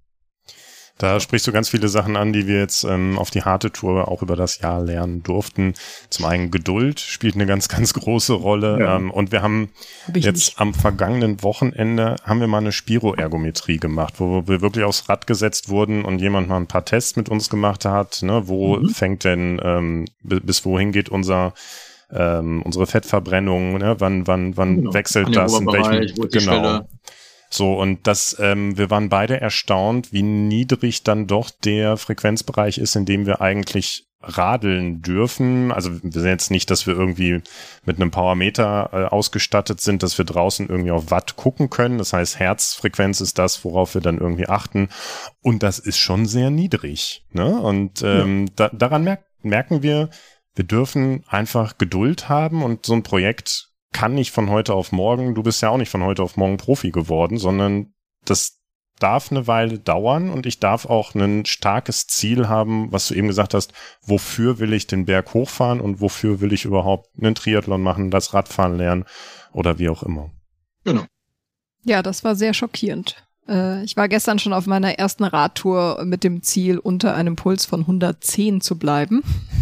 Da sprichst du ganz viele Sachen an, die wir jetzt ähm, auf die harte Tour auch über das Jahr lernen durften. Zum einen Geduld spielt eine ganz, ganz große Rolle. Ja. Ähm, und wir haben Hab jetzt nicht. am vergangenen Wochenende haben wir mal eine Spiroergometrie gemacht, wo wir wirklich aufs Rad gesetzt wurden und jemand mal ein paar Tests mit uns gemacht hat. Ne, wo mhm. fängt denn, ähm, bis wohin geht unser ähm, unsere Fettverbrennung? Ne? Wann, wann, wann genau. wechselt das? In welchem, genau. So, und das, ähm, wir waren beide erstaunt, wie niedrig dann doch der Frequenzbereich ist, in dem wir eigentlich radeln dürfen. Also wir sehen jetzt nicht, dass wir irgendwie mit einem Powermeter äh, ausgestattet sind, dass wir draußen irgendwie auf Watt gucken können. Das heißt, Herzfrequenz ist das, worauf wir dann irgendwie achten. Und das ist schon sehr niedrig. Ne? Und ähm, ja. da, daran merk, merken wir, wir dürfen einfach Geduld haben und so ein Projekt kann nicht von heute auf morgen, du bist ja auch nicht von heute auf morgen Profi geworden, sondern das darf eine Weile dauern und ich darf auch ein starkes Ziel haben, was du eben gesagt hast, wofür will ich den Berg hochfahren und wofür will ich überhaupt einen Triathlon machen, das Radfahren lernen oder wie auch immer. Genau. Ja, das war sehr schockierend. Ich war gestern schon auf meiner ersten Radtour mit dem Ziel, unter einem Puls von hundertzehn zu bleiben.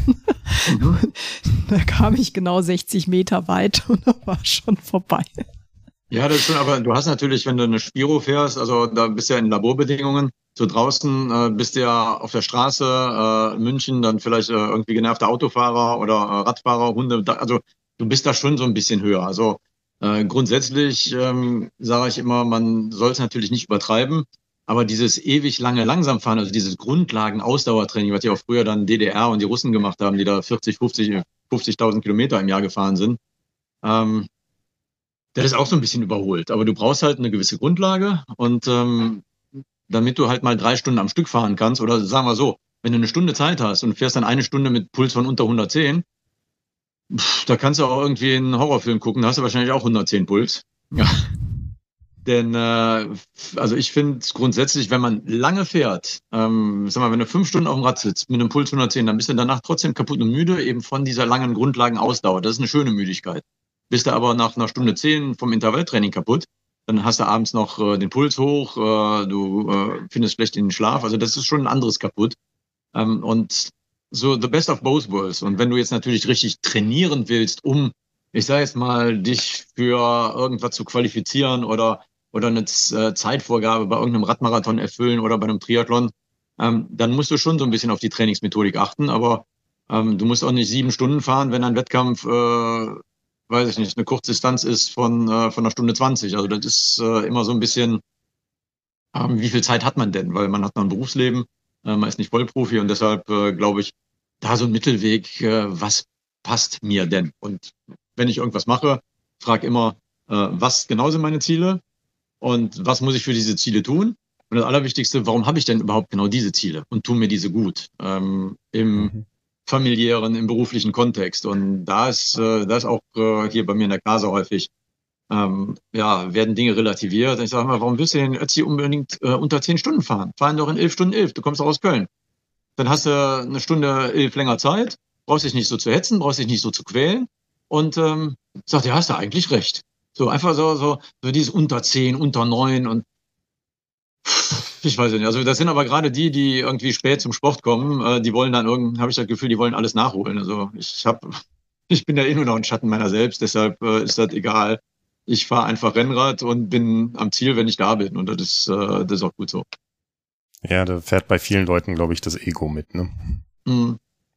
Mhm. Da kam ich genau sechzig Meter weit und da war schon vorbei. Ja, das ist schon, aber du hast natürlich, wenn du eine Spiro fährst, also da bist du ja in Laborbedingungen, so draußen äh, bist du ja auf der Straße, äh, München, dann vielleicht äh, irgendwie genervter Autofahrer oder äh, Radfahrer, Hunde, da, also du bist da schon so ein bisschen höher. Also Äh, grundsätzlich ähm, sage ich immer, man soll es natürlich nicht übertreiben, aber dieses ewig lange Langsamfahren, also dieses Grundlagen-Ausdauertraining, was ja auch früher dann D D R und die Russen gemacht haben, die da vierzig, fünfzig, fünfzigtausend Kilometer im Jahr gefahren sind, ähm, das ist auch so ein bisschen überholt. Aber du brauchst halt eine gewisse Grundlage und ähm, damit du halt mal drei Stunden am Stück fahren kannst, oder sagen wir so, wenn du eine Stunde Zeit hast und fährst dann eine Stunde mit Puls von unter hundertzehn, Pff, da kannst du auch irgendwie einen Horrorfilm gucken, da hast du wahrscheinlich auch hundertzehn Puls. Ja. Denn, äh, also ich finde grundsätzlich, wenn man lange fährt, ähm, sag mal, wenn du fünf Stunden auf dem Rad sitzt mit einem Puls hundertzehn, dann bist du danach trotzdem kaputt und müde, eben von dieser langen Grundlagenausdauer. Das ist eine schöne Müdigkeit. Bist du aber nach einer Stunde zehn vom Intervalltraining kaputt, dann hast du abends noch äh, den Puls hoch, äh, du äh, findest schlecht in den Schlaf. Also das ist schon ein anderes kaputt. Ähm, und so the best of both worlds. Und wenn du jetzt natürlich richtig trainieren willst, um, ich sage jetzt mal, dich für irgendwas zu qualifizieren oder oder eine äh, Zeitvorgabe bei irgendeinem Radmarathon erfüllen oder bei einem Triathlon, ähm, dann musst du schon so ein bisschen auf die Trainingsmethodik achten. Aber ähm, du musst auch nicht sieben Stunden fahren, wenn ein Wettkampf, äh, weiß ich nicht, eine Kurzdistanz ist von äh, von einer Stunde zwanzig. Also das ist äh, immer so ein bisschen, ähm, wie viel Zeit hat man denn? Weil man hat noch ein Berufsleben, äh, man ist nicht Vollprofi und deshalb äh, glaube ich, da so ein Mittelweg, äh, was passt mir denn? Und wenn ich irgendwas mache, frage immer, äh, was genau sind meine Ziele und was muss ich für diese Ziele tun? Und das Allerwichtigste, warum habe ich denn überhaupt genau diese Ziele und tun mir diese gut? Ähm, im mhm. familiären, im beruflichen Kontext. Und da ist, äh, da ist auch äh, hier bei mir in der Casa häufig, ähm, ja, werden Dinge relativiert. Ich sage mal, warum willst du denn Ötzi unbedingt äh, unter zehn Stunden fahren? Fahren doch in elf Stunden elf, du kommst doch aus Köln. Dann hast du eine Stunde elf länger Zeit, brauchst dich nicht so zu hetzen, brauchst dich nicht so zu quälen und ähm, sagt, ja, hast du eigentlich recht. So einfach so, so, so dieses unter zehn, unter neun und ich weiß nicht. Also das sind aber gerade die, die irgendwie spät zum Sport kommen, äh, die wollen dann irgend, habe ich das Gefühl, die wollen alles nachholen. Also ich habe, ich bin ja eh nur noch ein Schatten meiner selbst, deshalb äh, ist das egal. Ich fahre einfach Rennrad und bin am Ziel, wenn ich da bin. Und das ist, äh, das ist auch gut so. Ja, da fährt bei vielen Leuten, glaube ich, das Ego mit, ne? Mhm.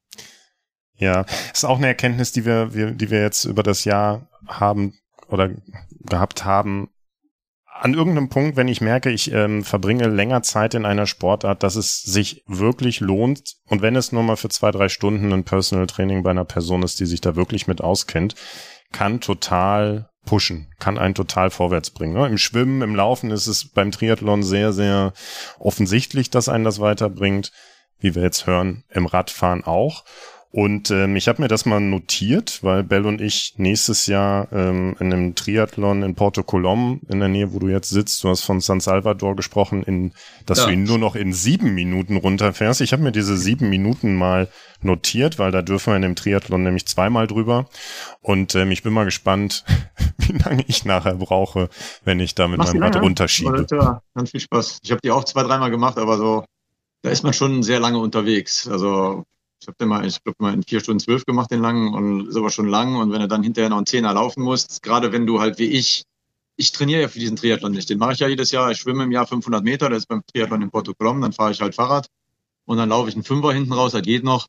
Ja, ist auch eine Erkenntnis, die wir, wir, die wir jetzt über das Jahr haben oder gehabt haben. An irgendeinem Punkt, wenn ich merke, ich ähm, verbringe länger Zeit in einer Sportart, dass es sich wirklich lohnt und wenn es nur mal für zwei, drei Stunden ein Personal Training bei einer Person ist, die sich da wirklich mit auskennt, kann total pushen, kann einen total vorwärts bringen. Ne? Im Schwimmen, im Laufen ist es beim Triathlon sehr, sehr offensichtlich, dass einen das weiterbringt, wie wir jetzt hören, im Radfahren auch. Und ähm, ich habe mir das mal notiert, weil Bell und ich nächstes Jahr ähm, in einem Triathlon in Porto Colom, in der Nähe, wo du jetzt sitzt, du hast von San Salvador gesprochen, in, dass ja. du ihn nur noch in sieben Minuten runterfährst. Ich habe mir diese sieben Minuten mal notiert, weil da dürfen wir in dem Triathlon nämlich zweimal drüber. Und ähm, ich bin mal gespannt, wie lange ich nachher brauche, wenn ich da mit Machst meinem Rad runterschiebe. Ja, ganz viel Spaß. Ich habe die auch zwei, dreimal gemacht, aber so, da ist man schon sehr lange unterwegs. Also ich habe den mal, ich glaube mal in vier Stunden zwölf gemacht, den langen, und ist aber schon lang. Und wenn du dann hinterher noch einen Zehner laufen musst, gerade wenn du halt wie ich, ich trainiere ja für diesen Triathlon nicht. Den mache ich ja jedes Jahr. Ich schwimme im Jahr fünfhundert Meter, das ist beim Triathlon in Porto Colom, dann fahre ich halt Fahrrad und dann laufe ich einen Fünfer hinten raus, das geht noch.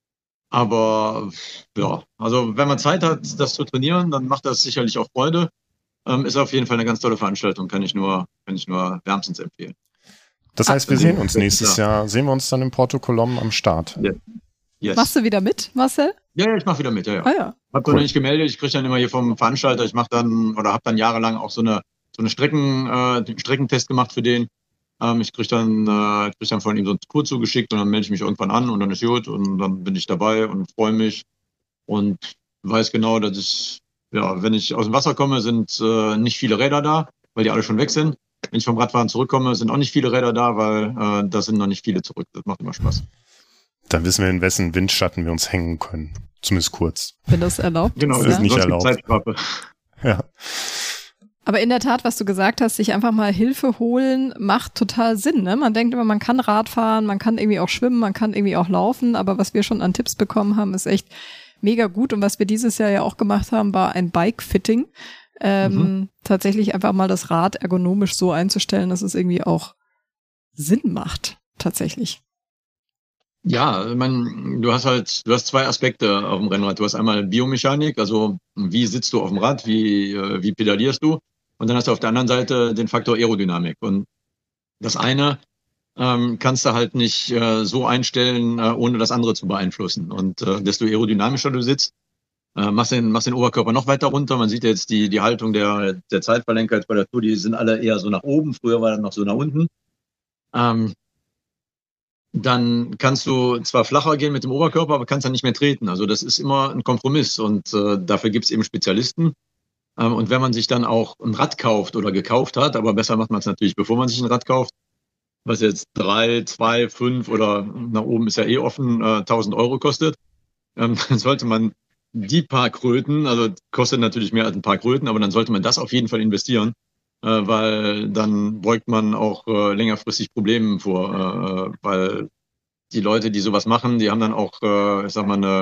Aber ja, also wenn man Zeit hat, das zu trainieren, dann macht das sicherlich auch Freude. Ähm, ist auf jeden Fall eine ganz tolle Veranstaltung, kann ich nur, kann ich nur wärmstens empfehlen. Das heißt, wir sehen uns nächstes Jahr, sehen wir uns dann in Porto Colom am Start. Ja. Yes. Machst du wieder mit, Marcel? Ja, ja, ich mache wieder mit, ja, ja. Ah, ja. Hab cool. noch nicht gemeldet, ich kriege dann immer hier vom Veranstalter, ich mache dann, oder habe dann jahrelang auch so eine, so eine Strecken, äh, Streckentest gemacht für den. Ähm, ich kriege dann, äh, krieg dann von ihm so einen Code zugeschickt und dann melde ich mich irgendwann an und dann ist gut und dann bin ich dabei und freue mich und weiß genau, dass ich, ja, wenn ich aus dem Wasser komme, sind äh, nicht viele Räder da, weil die alle schon weg sind. Wenn ich vom Radfahren zurückkomme, sind auch nicht viele Räder da, weil äh, da sind noch nicht viele zurück. Das macht immer Spaß. Dann wissen wir, in wessen Windschatten wir uns hängen können. Zumindest kurz. Wenn das erlaubt ist. Genau, das ja. ist nicht erlaubt. Zeitstrafe. Ja. Aber in der Tat, was du gesagt hast, sich einfach mal Hilfe holen, macht total Sinn. Ne? Man denkt immer, man kann Rad fahren, man kann irgendwie auch schwimmen, man kann irgendwie auch laufen. Aber was wir schon an Tipps bekommen haben, ist echt mega gut. Und was wir dieses Jahr ja auch gemacht haben, war ein Bike-Fitting. Ähm, mhm. Tatsächlich einfach mal das Rad ergonomisch so einzustellen, dass es irgendwie auch Sinn macht. Tatsächlich. Ja, ich meine, du hast halt, du hast zwei Aspekte auf dem Rennrad. Du hast einmal Biomechanik, also wie sitzt du auf dem Rad, wie, wie pedalierst du? Und dann hast du auf der anderen Seite den Faktor Aerodynamik. Und das eine ähm, kannst du halt nicht äh, so einstellen, äh, ohne das andere zu beeinflussen. Und äh, desto aerodynamischer du sitzt, äh, machst den, machst den Oberkörper noch weiter runter. Man sieht jetzt die, die Haltung der, der Zeitverlenker jetzt bei der Tour, die sind alle eher so nach oben. Früher war das noch so nach unten. Ähm, dann kannst du zwar flacher gehen mit dem Oberkörper, aber kannst dann nicht mehr treten. Also das ist immer ein Kompromiss und äh, dafür gibt es eben Spezialisten. Ähm, und wenn man sich dann auch ein Rad kauft oder gekauft hat, aber besser macht man es natürlich, bevor man sich ein Rad kauft, was jetzt drei, zwei, fünf oder nach oben ist ja eh offen, äh, tausend Euro kostet, ähm, dann sollte man die paar Kröten, also kostet natürlich mehr als ein paar Kröten, aber dann sollte man das auf jeden Fall investieren. Äh, weil dann beugt man auch äh, längerfristig Problemen vor, äh, weil die Leute, die sowas machen, die haben dann auch, äh, ich sag mal, eine,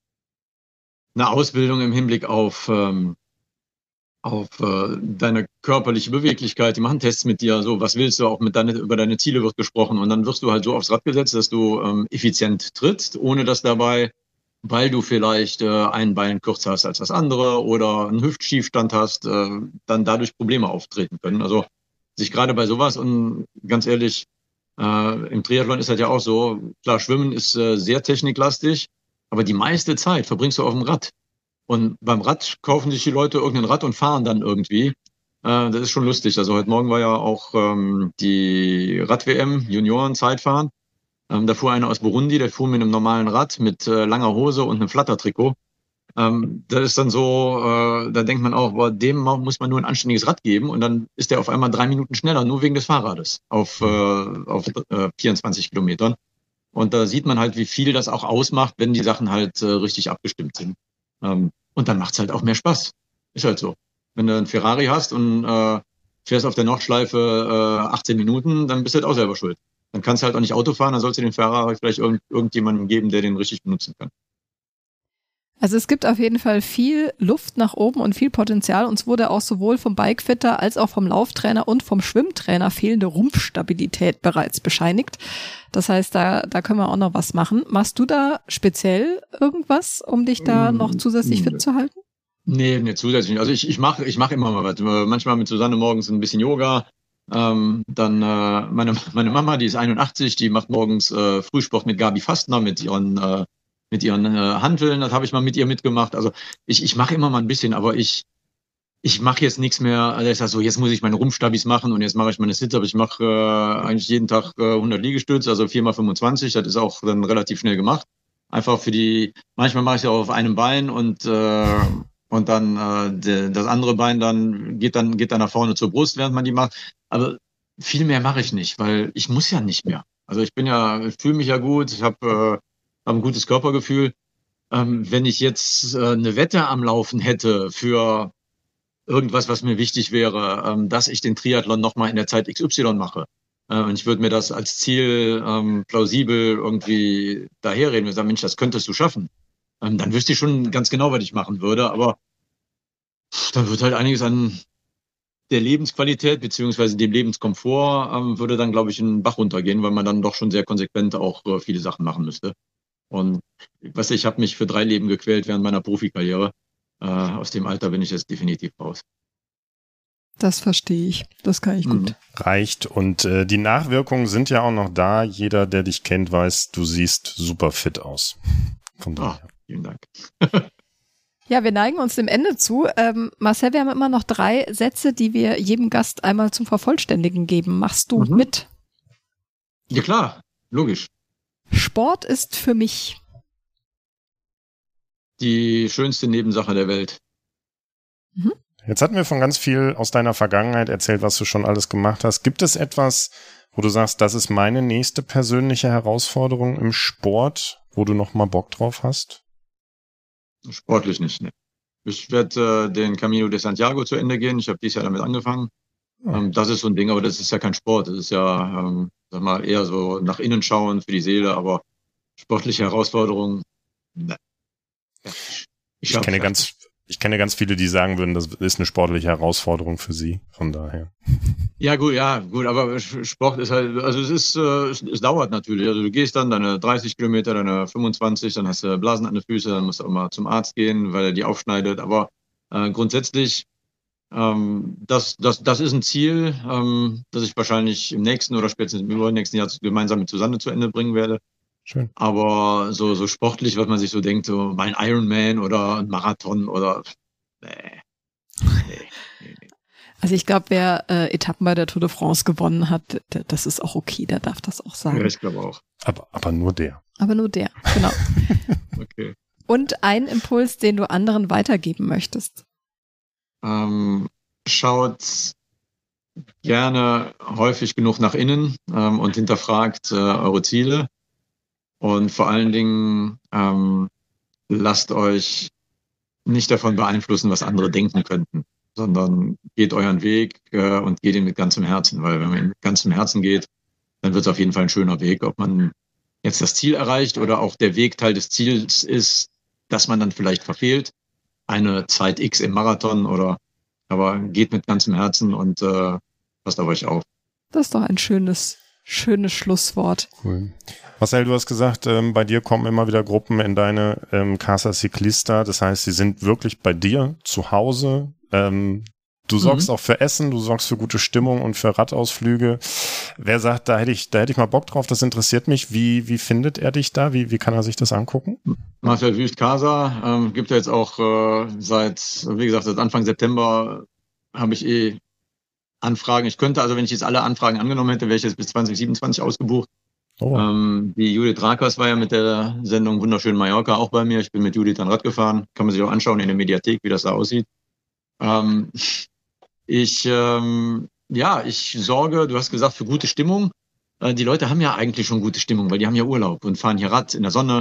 eine Ausbildung im Hinblick auf, ähm, auf äh, deine körperliche Beweglichkeit. Die machen Tests mit dir, so was willst du, auch mit deine, über deine Ziele wird gesprochen und dann wirst du halt so aufs Rad gesetzt, dass du ähm, effizient trittst, ohne dass dabei, weil du vielleicht äh, ein Bein kürzer hast als das andere oder einen Hüftschiefstand hast, äh, dann dadurch Probleme auftreten können. Also sich gerade bei sowas und ganz ehrlich, äh, im Triathlon ist das ja auch so, klar, Schwimmen ist äh, sehr techniklastig, aber die meiste Zeit verbringst du auf dem Rad. Und beim Rad kaufen sich die Leute irgendein Rad und fahren dann irgendwie. Äh, das ist schon lustig. Also heute Morgen war ja auch ähm, die Rad-W M, Junioren-Zeitfahren. Ähm, da fuhr einer aus Burundi, der fuhr mit einem normalen Rad, mit äh, langer Hose und einem Flattertrikot. Ähm, das ist dann so, äh, da denkt man auch, boah, dem muss man nur ein anständiges Rad geben und dann ist der auf einmal drei Minuten schneller, nur wegen des Fahrrades auf, äh, auf äh, vierundzwanzig Kilometern. Und da sieht man halt, wie viel das auch ausmacht, wenn die Sachen halt äh, richtig abgestimmt sind. Ähm, und dann macht's halt auch mehr Spaß. Ist halt so. Wenn du einen Ferrari hast und äh, fährst auf der Nordschleife äh, achtzehn Minuten, dann bist du halt auch selber schuld. Dann kannst du halt auch nicht Auto fahren, dann sollst du den Ferrari vielleicht irgend, irgendjemandem geben, der den richtig benutzen kann. Also es gibt auf jeden Fall viel Luft nach oben und viel Potenzial. Uns wurde auch sowohl vom Bikefitter als auch vom Lauftrainer und vom Schwimmtrainer fehlende Rumpfstabilität bereits bescheinigt. Das heißt, da, da können wir auch noch was machen. Machst du da speziell irgendwas, um dich da noch zusätzlich fit zu halten? Nee, nicht zusätzlich. Also ich, ich mache ich mach immer mal was. Manchmal mit Susanne morgens ein bisschen Yoga. Ähm, dann äh, meine, meine Mama, die ist einundachtzig, die macht morgens äh, Frühsport mit Gabi Fastner, mit ihren, äh, mit ihren äh, Hanteln. Das habe ich mal mit ihr mitgemacht. Also ich, ich mache immer mal ein bisschen, aber ich, ich mache jetzt nichts mehr. Also ich sage so, jetzt muss ich meine Rumpfstabis machen und jetzt mache ich meine Sit-Ups. Ich mache äh, eigentlich jeden Tag äh, hundert Liegestütze, also vier mal fünfundzwanzig. Das ist auch dann relativ schnell gemacht. Einfach für die, manchmal mache ich es auch auf einem Bein und äh, und dann äh, de, das andere Bein dann geht dann geht dann nach vorne zur Brust, während man die macht. Aber viel mehr mache ich nicht, weil ich muss ja nicht mehr. Also ich bin ja, ich fühle mich ja gut, ich habe äh, hab ein gutes Körpergefühl. Ähm, wenn ich jetzt äh, eine Wette am Laufen hätte für irgendwas, was mir wichtig wäre, ähm, dass ich den Triathlon nochmal in der Zeit X Y mache. Äh, und ich würde mir das als Ziel ähm, plausibel irgendwie daherreden und sagen, Mensch, das könntest du schaffen. Ähm, dann wüsste ich schon ganz genau, was ich machen würde, aber dann wird halt einiges an der Lebensqualität beziehungsweise dem Lebenskomfort ähm, würde dann, glaube ich, in den Bach runtergehen, weil man dann doch schon sehr konsequent auch äh, viele Sachen machen müsste. Und was ich habe mich für drei Leben gequält während meiner Profikarriere. Äh, aus dem Alter bin ich jetzt definitiv raus. Das verstehe ich. Das kann ich gut. Mhm. Reicht. Und äh, die Nachwirkungen sind ja auch noch da. Jeder, der dich kennt, weiß, du siehst super fit aus. Von daher. Oh, vielen Dank. Ja, wir neigen uns dem Ende zu. Ähm, Marcel, wir haben immer noch drei Sätze, die wir jedem Gast einmal zum Vervollständigen geben. Machst du mhm. mit? Ja klar, logisch. Sport ist für mich die schönste Nebensache der Welt. Mhm. Jetzt hatten wir von ganz viel aus deiner Vergangenheit erzählt, was du schon alles gemacht hast. Gibt es etwas, wo du sagst, das ist meine nächste persönliche Herausforderung im Sport, wo du noch mal Bock drauf hast? Sportlich nicht, ne. Ich werde äh, den Camino de Santiago zu Ende gehen. Ich habe dieses Jahr damit angefangen. Oh. Ähm, das ist so ein Ding, aber das ist ja kein Sport. Das ist ja, ähm, sag mal, eher so nach innen schauen für die Seele, aber sportliche Herausforderungen, ne. Ja, ich, ich, ich kenne ganz, ich kenne ganz viele, die sagen würden, das ist eine sportliche Herausforderung für sie. Von daher. Ja, gut, ja, gut, aber Sport ist halt, also es ist, äh, es, es dauert natürlich. Also du gehst dann deine dreißig Kilometer, deine fünfundzwanzig, dann hast du Blasen an den Füßen, dann musst du auch mal zum Arzt gehen, weil er die aufschneidet. Aber äh, grundsätzlich, ähm, das, das, das ist ein Ziel, ähm, das ich wahrscheinlich im nächsten oder spätestens im übernächsten Jahr gemeinsam mit Susanne zu Ende bringen werde. Schön. Aber so, so sportlich, was man sich so denkt, so mein Ironman oder ein Marathon oder, nee, nee. Also ich glaube, wer äh, Etappen bei der Tour de France gewonnen hat, der, das ist auch okay, der darf das auch sagen. Ja, ich glaube auch. Aber, aber nur der. Aber nur der, genau. Okay. Und ein Impuls, den du anderen weitergeben möchtest? Ähm, schaut gerne häufig genug nach innen ähm, und hinterfragt äh, eure Ziele. Und vor allen Dingen ähm, lasst euch nicht davon beeinflussen, was andere denken könnten, sondern geht euren Weg äh, und geht ihn mit ganzem Herzen. Weil wenn man mit ganzem Herzen geht, dann wird es auf jeden Fall ein schöner Weg. Ob man jetzt das Ziel erreicht oder auch der Weg Teil des Ziels ist, dass man dann vielleicht verfehlt. Eine Zeit X im Marathon oder, aber geht mit ganzem Herzen und äh, passt auf euch auf. Das ist doch ein schönes, schönes Schlusswort. Cool. Marcel, du hast gesagt, ähm, bei dir kommen immer wieder Gruppen in deine ähm, Casa Ciclista. Das heißt, sie sind wirklich bei dir zu Hause. Ähm, du sorgst mhm. auch für Essen, du sorgst für gute Stimmung und für Radausflüge. Wer sagt, da hätte ich, da hätte ich mal Bock drauf, das interessiert mich. Wie, wie findet er dich da? Wie, wie kann er sich das angucken? Marcel Wüst Casa ähm, gibt ja jetzt auch äh, seit, wie gesagt, seit Anfang September habe ich eh Anfragen. Ich könnte also, wenn ich jetzt alle Anfragen angenommen hätte, wäre ich jetzt bis zwanzig siebenundzwanzig ausgebucht. Oh. Ähm, die Judith Rakers war ja mit der Sendung Wunderschön Mallorca auch bei mir. Ich bin mit Judith dann Rad gefahren. Kann man sich auch anschauen in der Mediathek, wie das da aussieht. Ähm, ich, ähm, ja, ich sorge, du hast gesagt, für gute Stimmung. Äh, die Leute haben ja eigentlich schon gute Stimmung, weil die haben ja Urlaub und fahren hier Rad in der Sonne.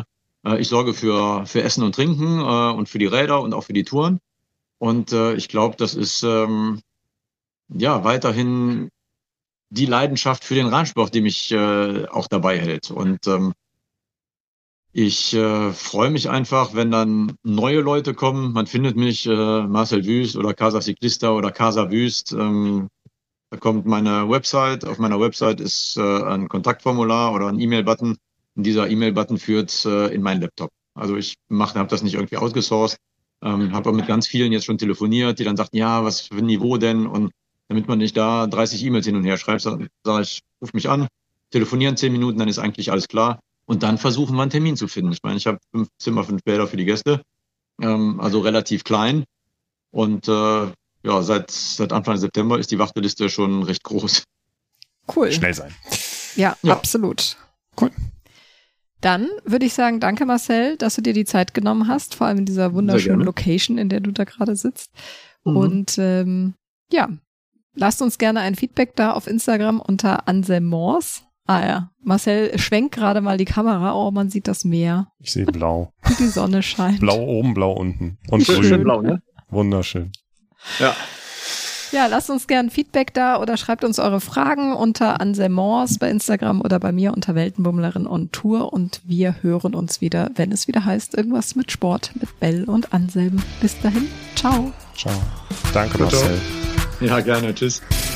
Äh, ich sorge für, für Essen und Trinken äh, und für die Räder und auch für die Touren. Und äh, ich glaube, das ist ähm, ja weiterhin die Leidenschaft für den Radsport, die mich äh, auch dabei hält. Und ähm, ich äh, freue mich einfach, wenn dann neue Leute kommen. Man findet mich, äh, Marcel Wüst oder Casa Ciclista oder Casa Wüst. Ähm, da kommt meine Website. Auf meiner Website ist äh, ein Kontaktformular oder ein E-Mail-Button. Und dieser E-Mail-Button führt äh, in meinen Laptop. Also ich mache, habe das nicht irgendwie outgesourced. Ähm, habe mit ganz vielen jetzt schon telefoniert, die dann sagten, ja, was für ein Niveau denn? Und damit man nicht da dreißig E-Mails hin und her schreibt, sage ich, ruf mich an, telefonieren zehn Minuten, dann ist eigentlich alles klar. Und dann versuchen wir einen Termin zu finden. Ich meine, ich habe fünf Zimmer, fünf Bäder für die Gäste, ähm, also relativ klein. Und äh, ja, seit, seit Anfang September ist die Warteliste schon recht groß. Cool. Schnell sein. Ja, Ja. absolut. Cool. Dann würde ich sagen, danke Marcel, dass du dir die Zeit genommen hast, vor allem in dieser wunderschönen gerne. Location, in der du da gerade sitzt. Mhm. Und ähm, ja, lasst uns gerne ein Feedback da auf Instagram unter Anselmors. Ah ja, Marcel schwenkt gerade mal die Kamera. Oh, man sieht das Meer. Ich sehe blau. Die Sonne scheint. Blau oben, blau unten. Und Schön grün. blau, ne? Wunderschön. Ja. Ja, lasst uns gerne Feedback da oder schreibt uns eure Fragen unter Anselmors bei Instagram oder bei mir unter Weltenbummlerin on Tour. Und wir hören uns wieder, wenn es wieder heißt, irgendwas mit Sport mit Bell und Anselm. Bis dahin, ciao. Ciao. Danke, Ciao, ciao. Marcel. Ja, gerne. Tschüss.